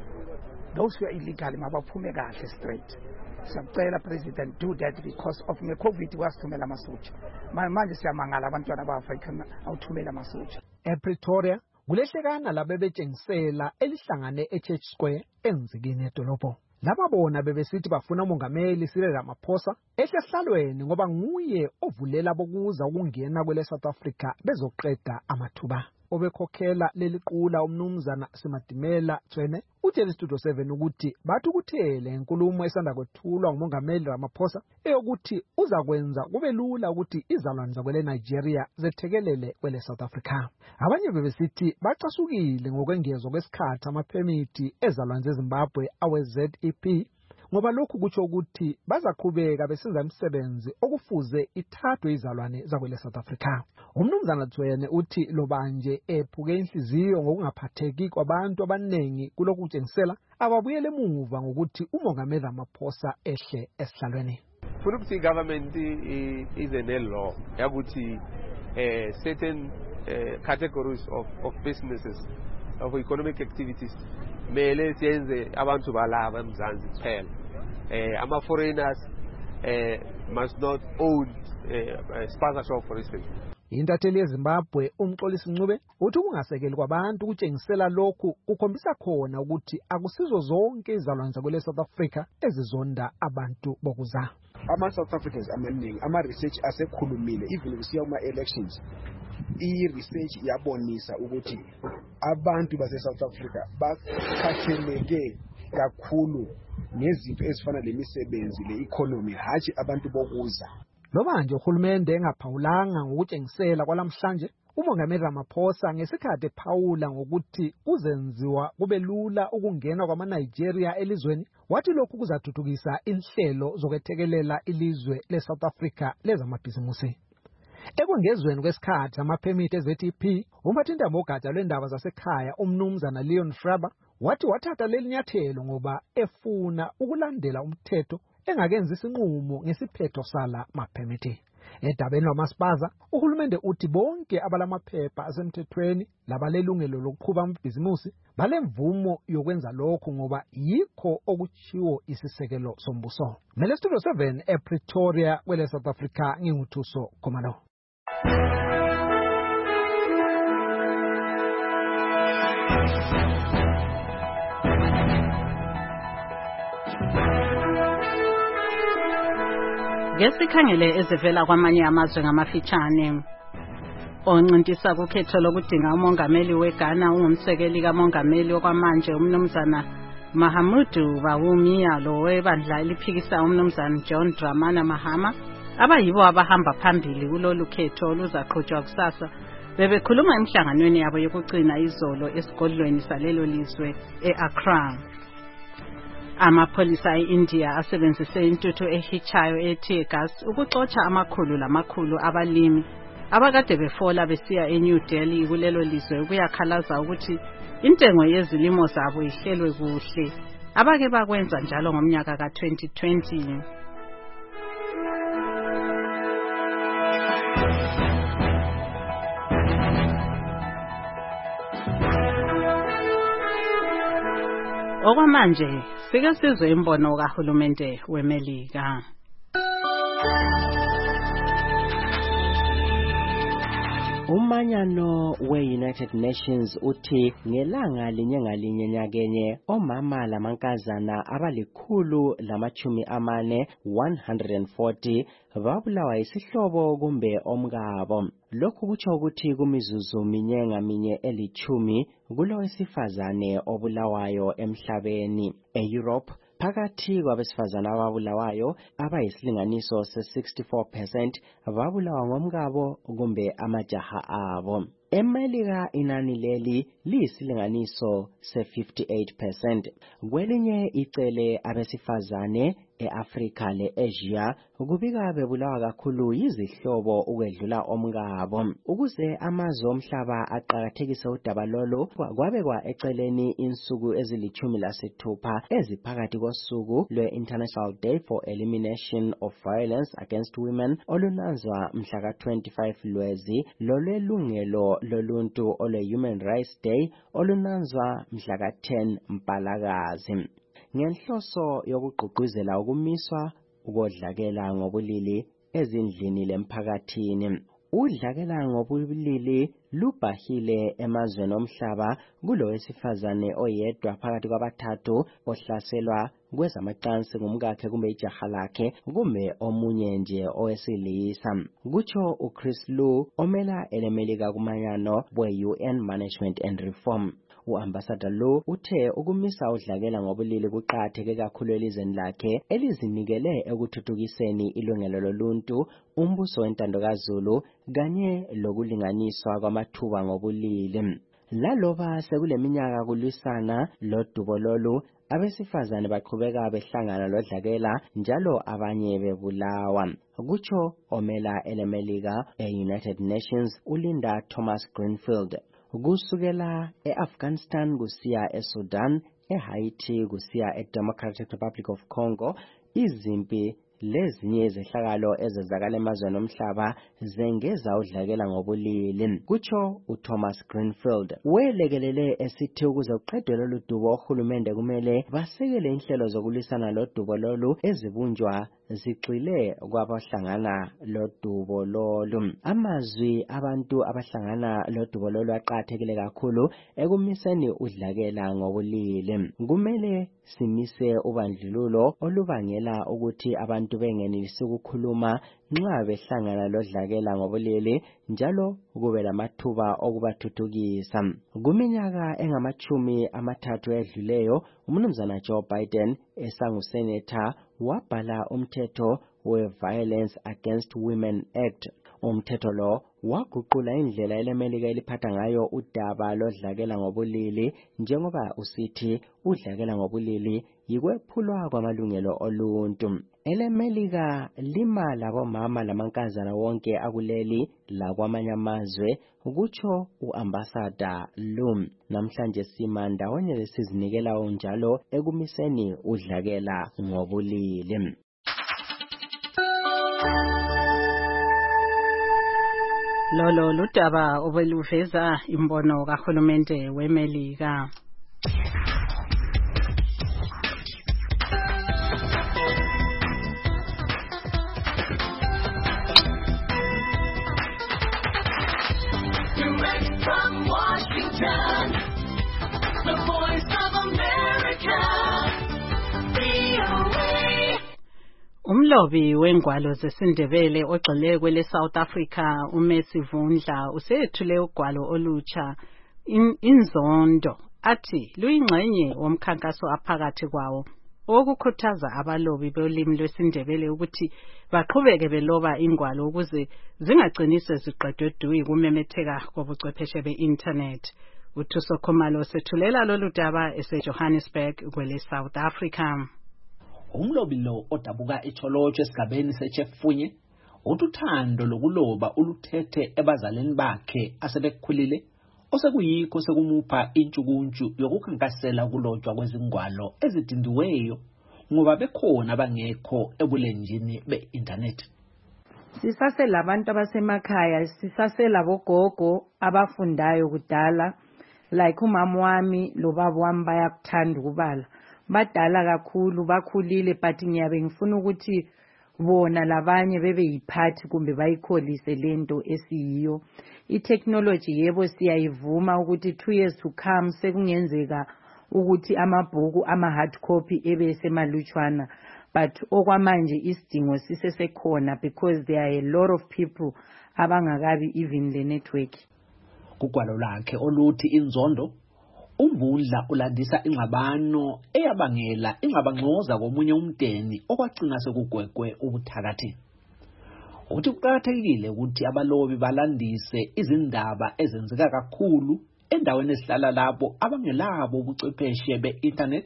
Those who are illegally mabaphume kahle straight. Siyacela president do that because of nge-COVID wasithumela amasosha. Manje siyamangala abantwana ba-Afrika awuthumela amasosha. ePretoria kulehlekana labebetshengisela elihlangane eChurch Square enzikini edolobho. Laba bona bebesithi bafuna umongameli Cyril Ramaphosa ehlehlalweni ngoba nguye ovulela bokuza ukungena kwele South Africa bezoqeda amathuba. Obekhokhela leliqula umnumzana Simadimela Tswene utshela Studio seven ukuthi bathi ukuthele inkulumo esanda kwethulwa ngumongameli Ramaphosa eyokuthi uzakwenza kube lula ukuthi izalwane zakwele Nigeria zethekelele kwele South Africa. Abanye bebesithi bacasukile ngokwengezwa kwesikhathi amaphemiti ezalwane zeZimbabwe awe Z E P ngoba lokhu kutsho ukuthi bazaqhubeka besenza imisebenzi okufuze ithathwe izalwane zakwele South Africa. Umnumzana Tswene uthi lobanje ephuke inhliziyo ngokungaphatheki kwabantu abanengi kulokhu kutshengisela ababuyele emuva ngokuthi umongameli Ramaphosa ehle esihlalweni. Funa ukuthi government ize law yakuthi eh certain uh, categories of of businesses of economic activities mele siyenze abantu balava eMzansi kuphela. Eh ama foreigners eh must not own uh, spaza shop for instance. Intatheli yeZimbabwe uMxolisi Ncube uthi kungasekeli kwabantu kutshengisela lokhu kukhombisa khona ukuthi akusizo zonke izalwane zakwele South Africa ezizonda abantu bokuza. Ama South Africans amaningi ama research asekhulumile even kusiya kuma elections. I research yabonisa ukuthi abantu base South Africa bakhatheleke kakhulu nezinto ezifana lemisebenzi le economy hathi abantu bokuza. Loba nje uhulumende engaphawulanga ngokutshengisela kwalamhlanje umongameli Ramaphosa ngesikhathi ephawula ngokuthi kuzenziwa kube lula ukungena kwama Nigeria elizweni wathi lokhu kuzathuthukisa inhlelo zokwethekelela ilizwe le South Africa lezamabhizimusi. Ekwengezweni kwesikhathi amaphemiti e-Z E P umphathintambo wogatsha lwendaba zasekhaya umnumzana Leon Fraba wathi wathatha leli nyathelo ngoba efuna ukulandela umthetho engakenzi isinqumo ngesiphetho sala maphemiti. Edabeni lwamaspaza uhulumende uthi bonke abalamaphepha asemthethweni labalelungelo lokuqhuba amabhizimusi balemvumo yokwenza lokho ngoba yikho okuchiwo isisekelo sombuso. Mele Studio seven ePretoria kwele South Africa nginguthuso Khumalo. Ngesikhangele ezivela kwamanye amazwe ngamafitshane oncintisa kukhetho lokudinga umongameli weGhana ungumsekeli kamongameli okwamanje umnumzana Mahamudu Bawumia lo webandla eliphikisa umnumzana John Dramani Mahama abayibo abahamba phambili kulolu khetho oluzaqhutshwa kusasa. Bebekhuluma emhlanganweni yabo yokugcina izolo esigodlweni salelo lizwe eAccra. Amapolisa eIndia asebenzise intuthu ehichayo ethi gas ukuxotsha amakhulu lamakhulu abalimi abakade befola besiya eNew Delhi kulelo lizwe ukuyakhalaza ukuthi intengo yezilimo zabo ihlelwe kuhle. Abake bakwenza njalo ngomnyaka ka twenty twenty. Okwamanje sike sizwe imbono kahulumende weMelika. Umanyano we-United Nations uthi ngelanga linye ngalinye nyakenye omama lamankazana abalikhulu lamachumi amane one hundred forty babulawa isihlobo kumbe omkabo. Lokhu kutsho ukuthi kumizuzu minye ngaminye elichumi kulowesifazane obulawayo emhlabeni. E-Europe phakathi kwabesifazana ababulawayo abayisilinganiso se sixty-four percent babulawa ngomkabo kumbe amajaha abo. eMelika inani leli liyisilinganiso se fifty-eight percent. Kwelinye icele abesifazane e-Afrika le-Asia kubika bebulawa kakhulu yizihlobo ukwedlula omkabo. Ukuze amazwe omhlaba aqakathekise udaba lolu kwabekwa eceleni insuku ezilithumi lasithupha eziphakathi kosuku lwe-International Day for Elimination of Violence Against Women olunanzwa mhla ka twenty-five Lwezi lolwelungelo loluntu olwe-Human Rights Day olunanzwa mhla ka ten Mpalakazi. Ngenhloso yokugqugquzela ukumiswa ukodlakela ngobulili ezindlini lemphakathini. Udlakela ngobulili lubhahile emazweni omhlaba kulo wesifazane oyedwa phakathi kwabathathu ohlaselwa kwezamacansi ngumkakhe kumbe ijaha lakhe kumbe omunye nje owesilisa. Kutsho uChris Lu omela elemelika kumanyano we-U N Management and Reform. U-Ambassador Lu uthe ukumisa udlakela ngobulili kuqakatheke kakhulu elizweni lakhe elizinikele ekuthuthukiseni ilungelo loluntu, umbuso wentando kaZulu kanye lokulinganiswa kwamathuba ngobulili. Laloba sekuleminyaka kulwisana lodubo lolu, abesifazane baqhubeka behlangana lodlakela njalo abanye bebulawa. Kutsho omela elemelika e-United Nations uLinda Thomas Greenfield. Kusukela e-Afghanistan kusiya eSudan, eHaiti kusiya eDemocratic Republic of Congo, izimpi lezinye izehlakalo ezenzakala emazweni omhlaba zengeza udlakela ngobulili. Kutsho uThomas Greenfield welekelele esithi ukuze uqedwe lolu dubo uhulumende kumele basekele inhlelo zokulwisana lodubo lolu ezibunjwa zigxile kwabahlangana lodubo lolu. Amazwi abantu abahlangana lodubo lolu aqakathekile kakhulu ekumiseni udlakela ngobulili. Kumele simise ubandlululo olubangela ukuthi abantu bengenelisi ukukhuluma nxa behlangana lodlakela ngobulili njalo kube lamathuba okubathuthukisa. Kuminyaka engamachumi amathathu edluleyo, umnumzana Joe Biden esangusenator wabhala umthetho we-Violence Against Women Act. Umthetho lo waguqula indlela elemelika eliphatha ngayo udaba lodlakela ngobulili njengoba usithi udlakela ngobulili yikwephulwa kwamalungelo oluntu. Elemelika lima labomama lamankazana wonke akuleli lakwamanye amazwe, kutsho u-Ambassador Lu. Namhlanje sima ndawonye lesizinikela njalo ekumiseni udlakela ngobulili. Lolo ludaba obeluveza imbono kahulumende weMelika. Direct from Washington, the voice of America, V O A. Umlobi wengwalo zesindebele ogxile kwele South Africa uMercy Vundla usethule ugwalo olutsha in, inzondo athi luyingxenye womkhankaso aphakathi kwawo okukhuthaza abalobi bolimi lwesindebele ukuthi baqhubeke beloba ingwalo ukuze zingagciniswe ziqedwe dwi kumemetheka kobuchwepheshe be-internet. uThuso Khumalo sethulela lolu daba eseJohannesburg kwele South Africa. Umlobi lo odabuka eCholotsho esigabeni seChefunye uthando lokuloba uluthethe ebazaleni bakhe asebekukhulile osekuyikho sekumupha intshukuntshu yokukhankasela ukulotshwa kwezingwalo ezidindiweyo ngoba bekhona abangekho ebulenjini be-internet. Sisasela abantu abasemakhaya, sisasela bogogo abafundayo kudala, like umama wami lo baba wami bayakuthanda ukubala. Badala kakhulu bakhulile, but ngiyabe ngifuna ukuthi bona labanye bebe yiphathi kumbe bayikholise lento esiyiyo. I-technology yebo siyayivuma ukuthi two years to come sekungenzeka ukuthi amabhuku ama-hard copy ebe semalutshwana, but okwamanje isidingo sisesekhona because there are a lot of people abangakabi even le network. Kugwalo lakhe oluthi inzondo, uMvundla ulandisa ingxabano eyabangela ingxabangxoza komunye umdeni okwagcina sekugwegwe ubuthakathi. Uthi kuqakathekile ukuthi abalobi balandise izindaba ezenzeka kakhulu endaweni esihlala labo abangelabo ubuchwepheshe be-internet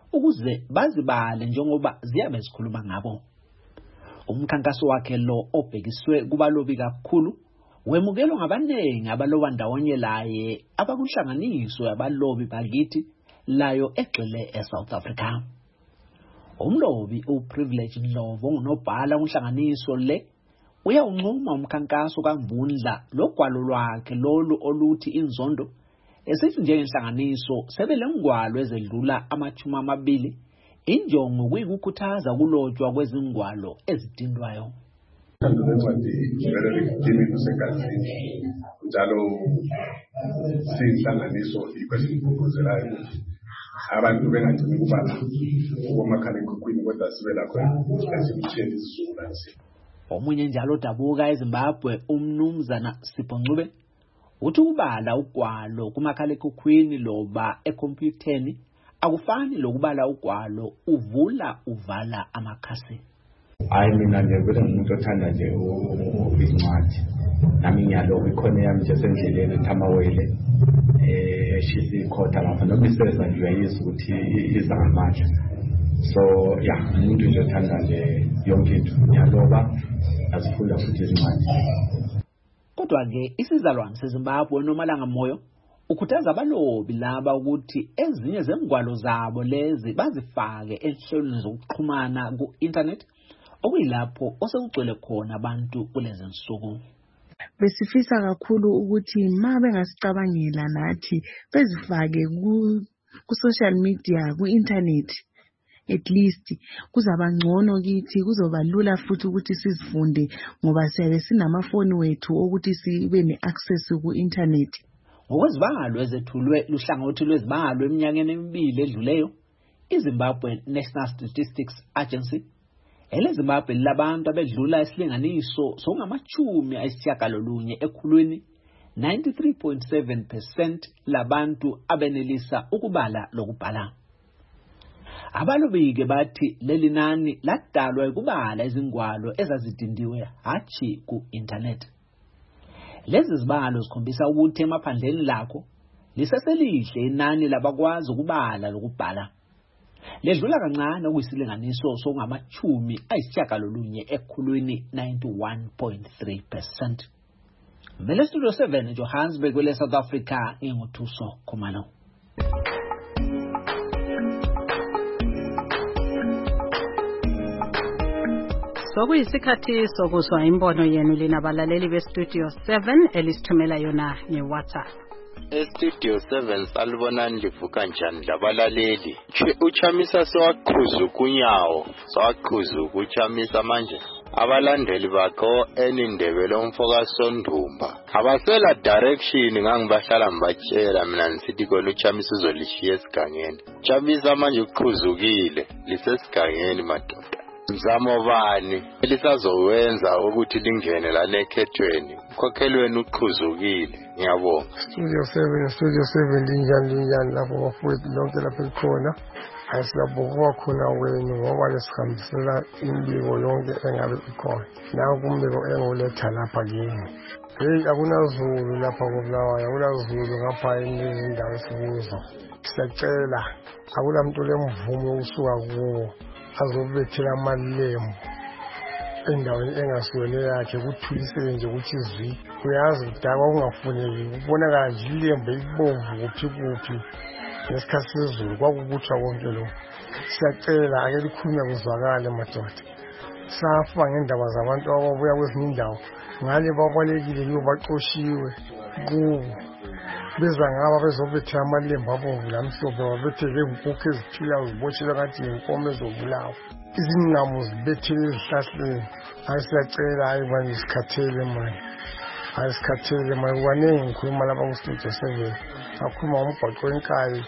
ukuze bazibale njengoba ziyabe zikhuluma ngabo. Umkhankaso wakhe lo obhekiswe kubalobi kakhulu wemukelwa ngabaningi abaloba ndawonye laye abakunhlanganiso yabalobi bakithi layo egxile eSouth Africa. Umlobi uPrivilege Ndlovu ngunobhala kunhlanganiso le uyawuncoma umkhankaso kaMvundla logwalo lwakhe lolu oluthi inzondo esithi njengenhlanganiso sebelengwalo ezedlula amathuma amabili injongo kuyikukhuthaza kulotshwa kwezingwalo ezidindwayo. njalo siyinhlanganiso ikwesingqungquzelayo abantu bengagcini kubala komakhalekhukhwini kodwa sibe lakho ezimsheni isizukulwane. Omunye njalo odabuka eZimbabwe umnumzana Sipho Ncube uthi ukubala ugwalo kumakhalekhukhwini loba ekhompyutheni akufani lokubala ugwalo uvula uvala amakhasi. Hayi mina nje vele ngumuntu othanda nje incwadi nami ngiyaloba ikhona yami nje sendleleni ethamawele eh shisi ikhotha lapha nobiseza nje uyayizwa ukuthi iza ngamandla. So yeah, umuntu nje othanda nje yonke into ngiyaloba asifunda futhi incwadi. Kodwa ke isizalwane seZimbabwe nomalanga moyo ukhuthaza abalobi laba ukuthi ezinye zemgwalo zabo lezi bazifake ehlelweni zokuxhumana ku-internet okuyilapho osekucwele khona abantu kulezi nsuku. Besifisa kakhulu ukuthi ma bengasicabangela nathi bezifake ku ku social media ku-internet at least kuzaba ngcono kithi kuzoba lula futhi ukuthi sizifunde ngoba siyabe sinamafoni wethu ukuthi sibe ne-access ku-internet. Ngokwezibalo ezethulwe luhlangothi lwezibalo eminyakeni emibili edluleyo iZimbabwe National Statistics Agency eleZimbabwe labantu abedlula isilinganiso songamachumi ayisishiyagalolunye ekhulwini ninety-three point seven percent labantu abenelisa ukubala lokubhala. Abalobi-ke bathi leli nani ladalwa ukubala izingwalo ezazidindiwe hachi ku-internet. Lezi zibalo zikhombisa ukuthi emaphandleni lakho liseselihle inani labakwazi ukubala lokubhala. Ledlula kancane okuyisilinganiso songamachumi ayisishiyagalolunye ekhulwini ninety-one point three percent. Mele Studio seven Johannesburg kwele South Africa inguthuso Khumalo. Sokuyisikhathi sokuzwa imbono yenu lina balaleli beStudio seven elisithumela yona ngeWhatsApp. eStudio seven salibonani livuka njani labalaleli. Uchamisa sewaqhuzu kunyawo, sewaqhuzu ukuchamisa manje. Abalandeli bakho enindebele umfoka Sondumba. Abasela direction ngangibahlala mbatshela mina nisithi kona uchamisa uzolishiya esigangeni. Chamisa manje uqhuzukile lisesigangeni madoda. Mzamo bani elisazowenza ukuthi lingene la nekhethweni khokhelweni uqhuzukile ngiyabonga. Studio seven Studio seven linjani linjani lapho bafowethu lonke lapha likhona ayisiyabonga khona wenu ngoba lesihambisela imbiko yonke engabe ikhona nawo kumbiko engoletha lapha kini. Hey akunazulu lapha koBulawayo akunazulu ngapha ezindawo esikuzo. Siyacela akulamuntu lemvumo usuka kuwo azobethela amalemu endaweni engasiyona yakhe kuthulisele nje ukuthi izwi uyazi kudakwa kungafuneki kubonakala nje ilembe ibomvu kuphi kuphi ngesikhathi sezulu kwakubuthwa konke lo. Siyacela ake likhulume kuzwakale madoda safa ngendaba zabantu ababuya kwezinye indawo ngale babalekile yibo baxoshiwe kubo beza ngaba bezobethela amalembu abomvu lamhlophe babethele inkukhu eziphilayo zibotshelwe ngathi inkomo ezobulawa izingqamu zibethele ezihlahleni. Ayisiyacela hayi manje sikhathele manje ayisikhathele manje kwanenge ngikhuluma lapha kuStudio seven akhuluma ngomgwaqo wenkayi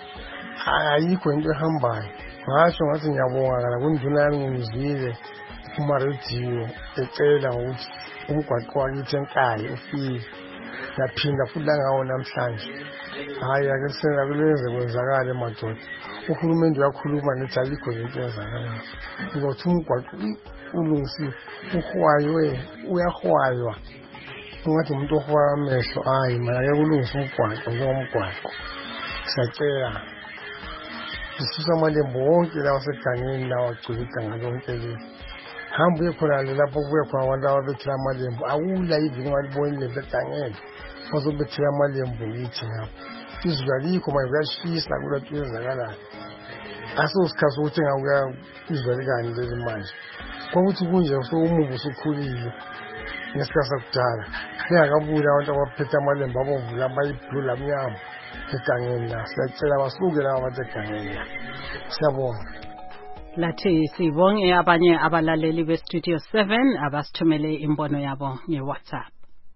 ayikho into ehambayo ngasho ngathi ngiyabonga kana kunduna yami ngimzile kumarediyo ecela ukuthi umgwaqo wakithi enkayi ufike yaphinda futhi ngawo namhlanje. Hayi ake sena kulenze kwenzakala emadoda uhulumende uyakhuluma nethi alikho into ezakalayo ngokuthi umgwaqo ulungisiwe uhwaywe uyahwaywa ungathi umuntu ohwaya amehlo hayi mana ake kulungisa umgwaqo njengomgwaqo. Siyacela sisusa amalembu wonke lawa segangeni lawa agcwele iganga lonke leli. Hamba uye khona lapho kubuye khona abantu ababethela amalembu awula even ungaliboni lembu egangeni bazobethela amalembu yithi ngapho. Izulu alikho manje kuyashisa kula kuyenzakalayo. Asosikhathi ukuthi ngakuya izulu alikani leli manje. Kwakuthi kunje so umubu usukhulile ngesikhathi sakudala. Bengakabuya abantu abaphethe amalembu abomvu labayiblue lamnyama egangeni la. Siyacela basuke laba abantu egangeni la. Siyabonga. Lathi sibonge abanye abalaleli beStudio seven abasithumele imbono yabo ngeWhatsApp.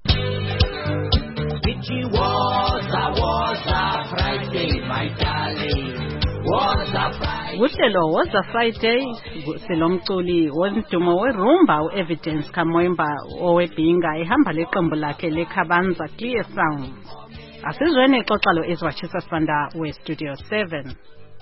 It was a was a Friday, my darling. Was a Friday. Uhlelo was a Friday selomculi wondumo werumba uEvidence Kamoyimba owebhinga ehamba leqembu lakhe leKhabanza Clear Sound. Asizweni ixoxa lo Ezwachisa Sibanda weStudio seven.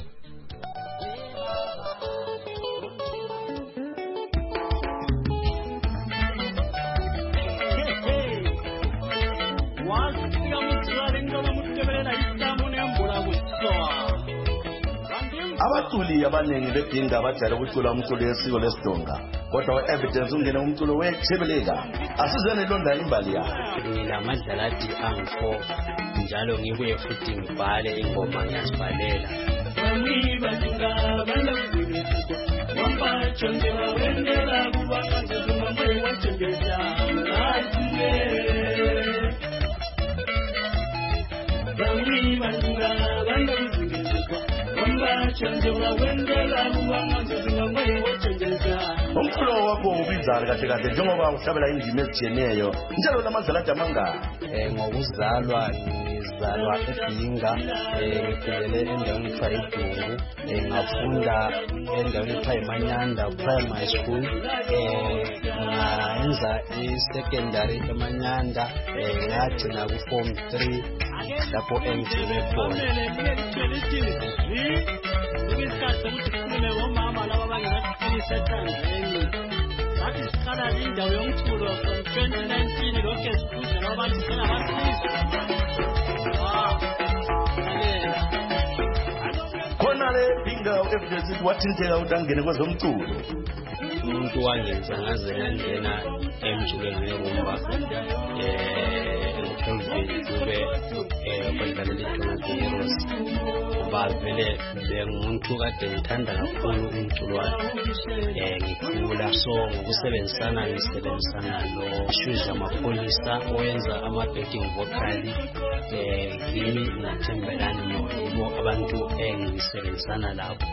Abaculi abaningi bebhinga abajayele ukucula umculo wesiko lesidonga kodwa uEvidence ungene umculo wechebeleka asizene londa imbali yakhe. Mina madlalathi angifo njalo ngibuye futhi ngibhale ingoma ngiyazibhalela. Umculo wakho ubizana kahle kahle njengoba uhlabela indima ezijeneyo njalo lamadlalathi amangaka. Eh ngokuzalwa ngizalwa eBhinga eh ngifundele endaweni ethiwa iDungu eh ngafunda endaweni ethiwa iManyanda Primary School eh ngayenza i-secondary eManyanda eh ngagcina ku form three lapho engizwe khona. Ngisikhathi ukuthi sikhulume ngomama laba abangaphilisa eTanzania. Bathi siqala indawo yomculo from twenty nineteen lokho esikuze abantu sena basilisa. Khona le Bhinga uEvidence wathinteka utangene kwezomculo. Umuntu wangenza ngaze ngangena emculweni werumba eh ngomveli kube eh kwendlela leTuruki Heroes. Bavele bengumuntu kade ngithanda kakhulu umculo wakhe eh ngikhula so ngokusebenzisana ngisebenzisana lo Shuza Mapholisa owenza ama backing vocal eh yimi nathembelani noyibo abantu engisebenzisana labo.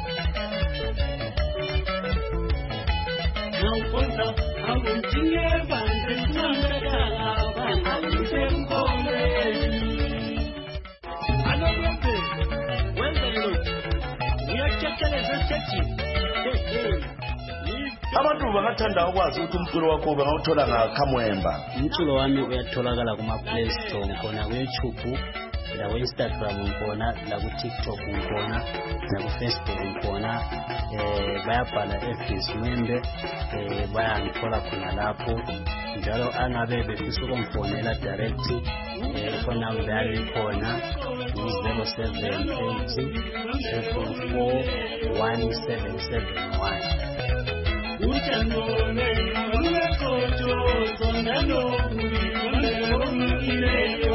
Nawukonza awuntinge bande ntsanga abangifemkhole. Anobe abantu bangathanda ukwazi ukuthi umculo wakho bangawuthola ngaKhamwemba. Umculo wami uyatholakala kuma Play Store khona ku YouTube, la ku Instagram khona, la ku TikTok khona, la ku Facebook khona, eh bayabhala eFacebook eh bayangithola khona lapho. Njalo angabe befisa ukumfonela direct eh khona ngiyali khona zero seven eight seven four one seven seven one. Uchandone ulekojo sonano ulileyo.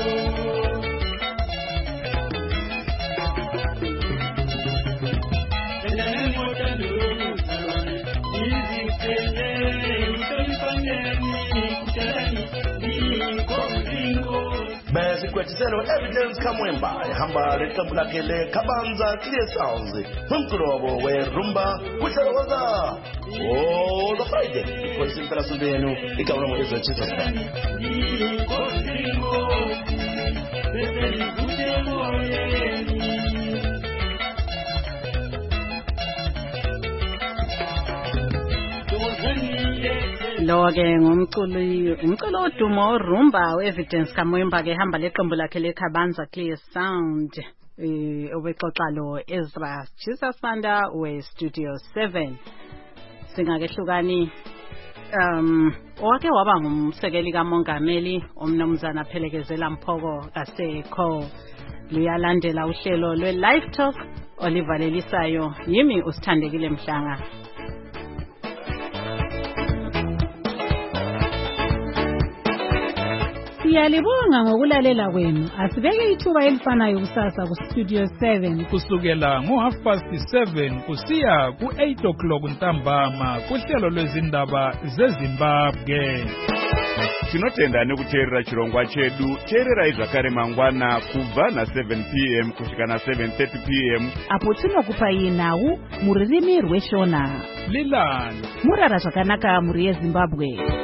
Endane motando salwane izitene utempanyeni kutelani nikonzingo. Besikwetiselo Evidence Kamwemba ehamba leqembu lakhe leKhabanza Clear Sounds umculo wabo werumba kuhlaloza oh the Friday because impela sonto yenu igama lo Ezwachisa Sibanda. Lo ke ngumculi umculo odumo orumba uEvidence Kamoyimba ke hamba leqembu lakhe leKhabanza Clear Sound eh obexoxa lo Ezwachisa Sibanda weStudio seven. Singakehlukani um owake waba ngumsekeli kaMongameli umnumzana Phelekezela Mphoko kasekho luyalandela uhlelo lwe Live Talk olivalelisayo yimi usithandekile Mhlanga. Siyalibonga ngokulalela kwenu. Asibeke ithuba elifanayo kusasa ku Studio seven kusukela ngo half past seven kusiya ku eight o'clock ntambama kuhlelo lwezindaba zeZimbabwe. Tinotenda nekuteerera chirongwa chedu. Teererai zvakare mangwana kubva na seven p m kusvika na seven thirty p m apo tinokupai nhau muririmi rweshona. Lilani murara zvakanaka muri yeZimbabwe.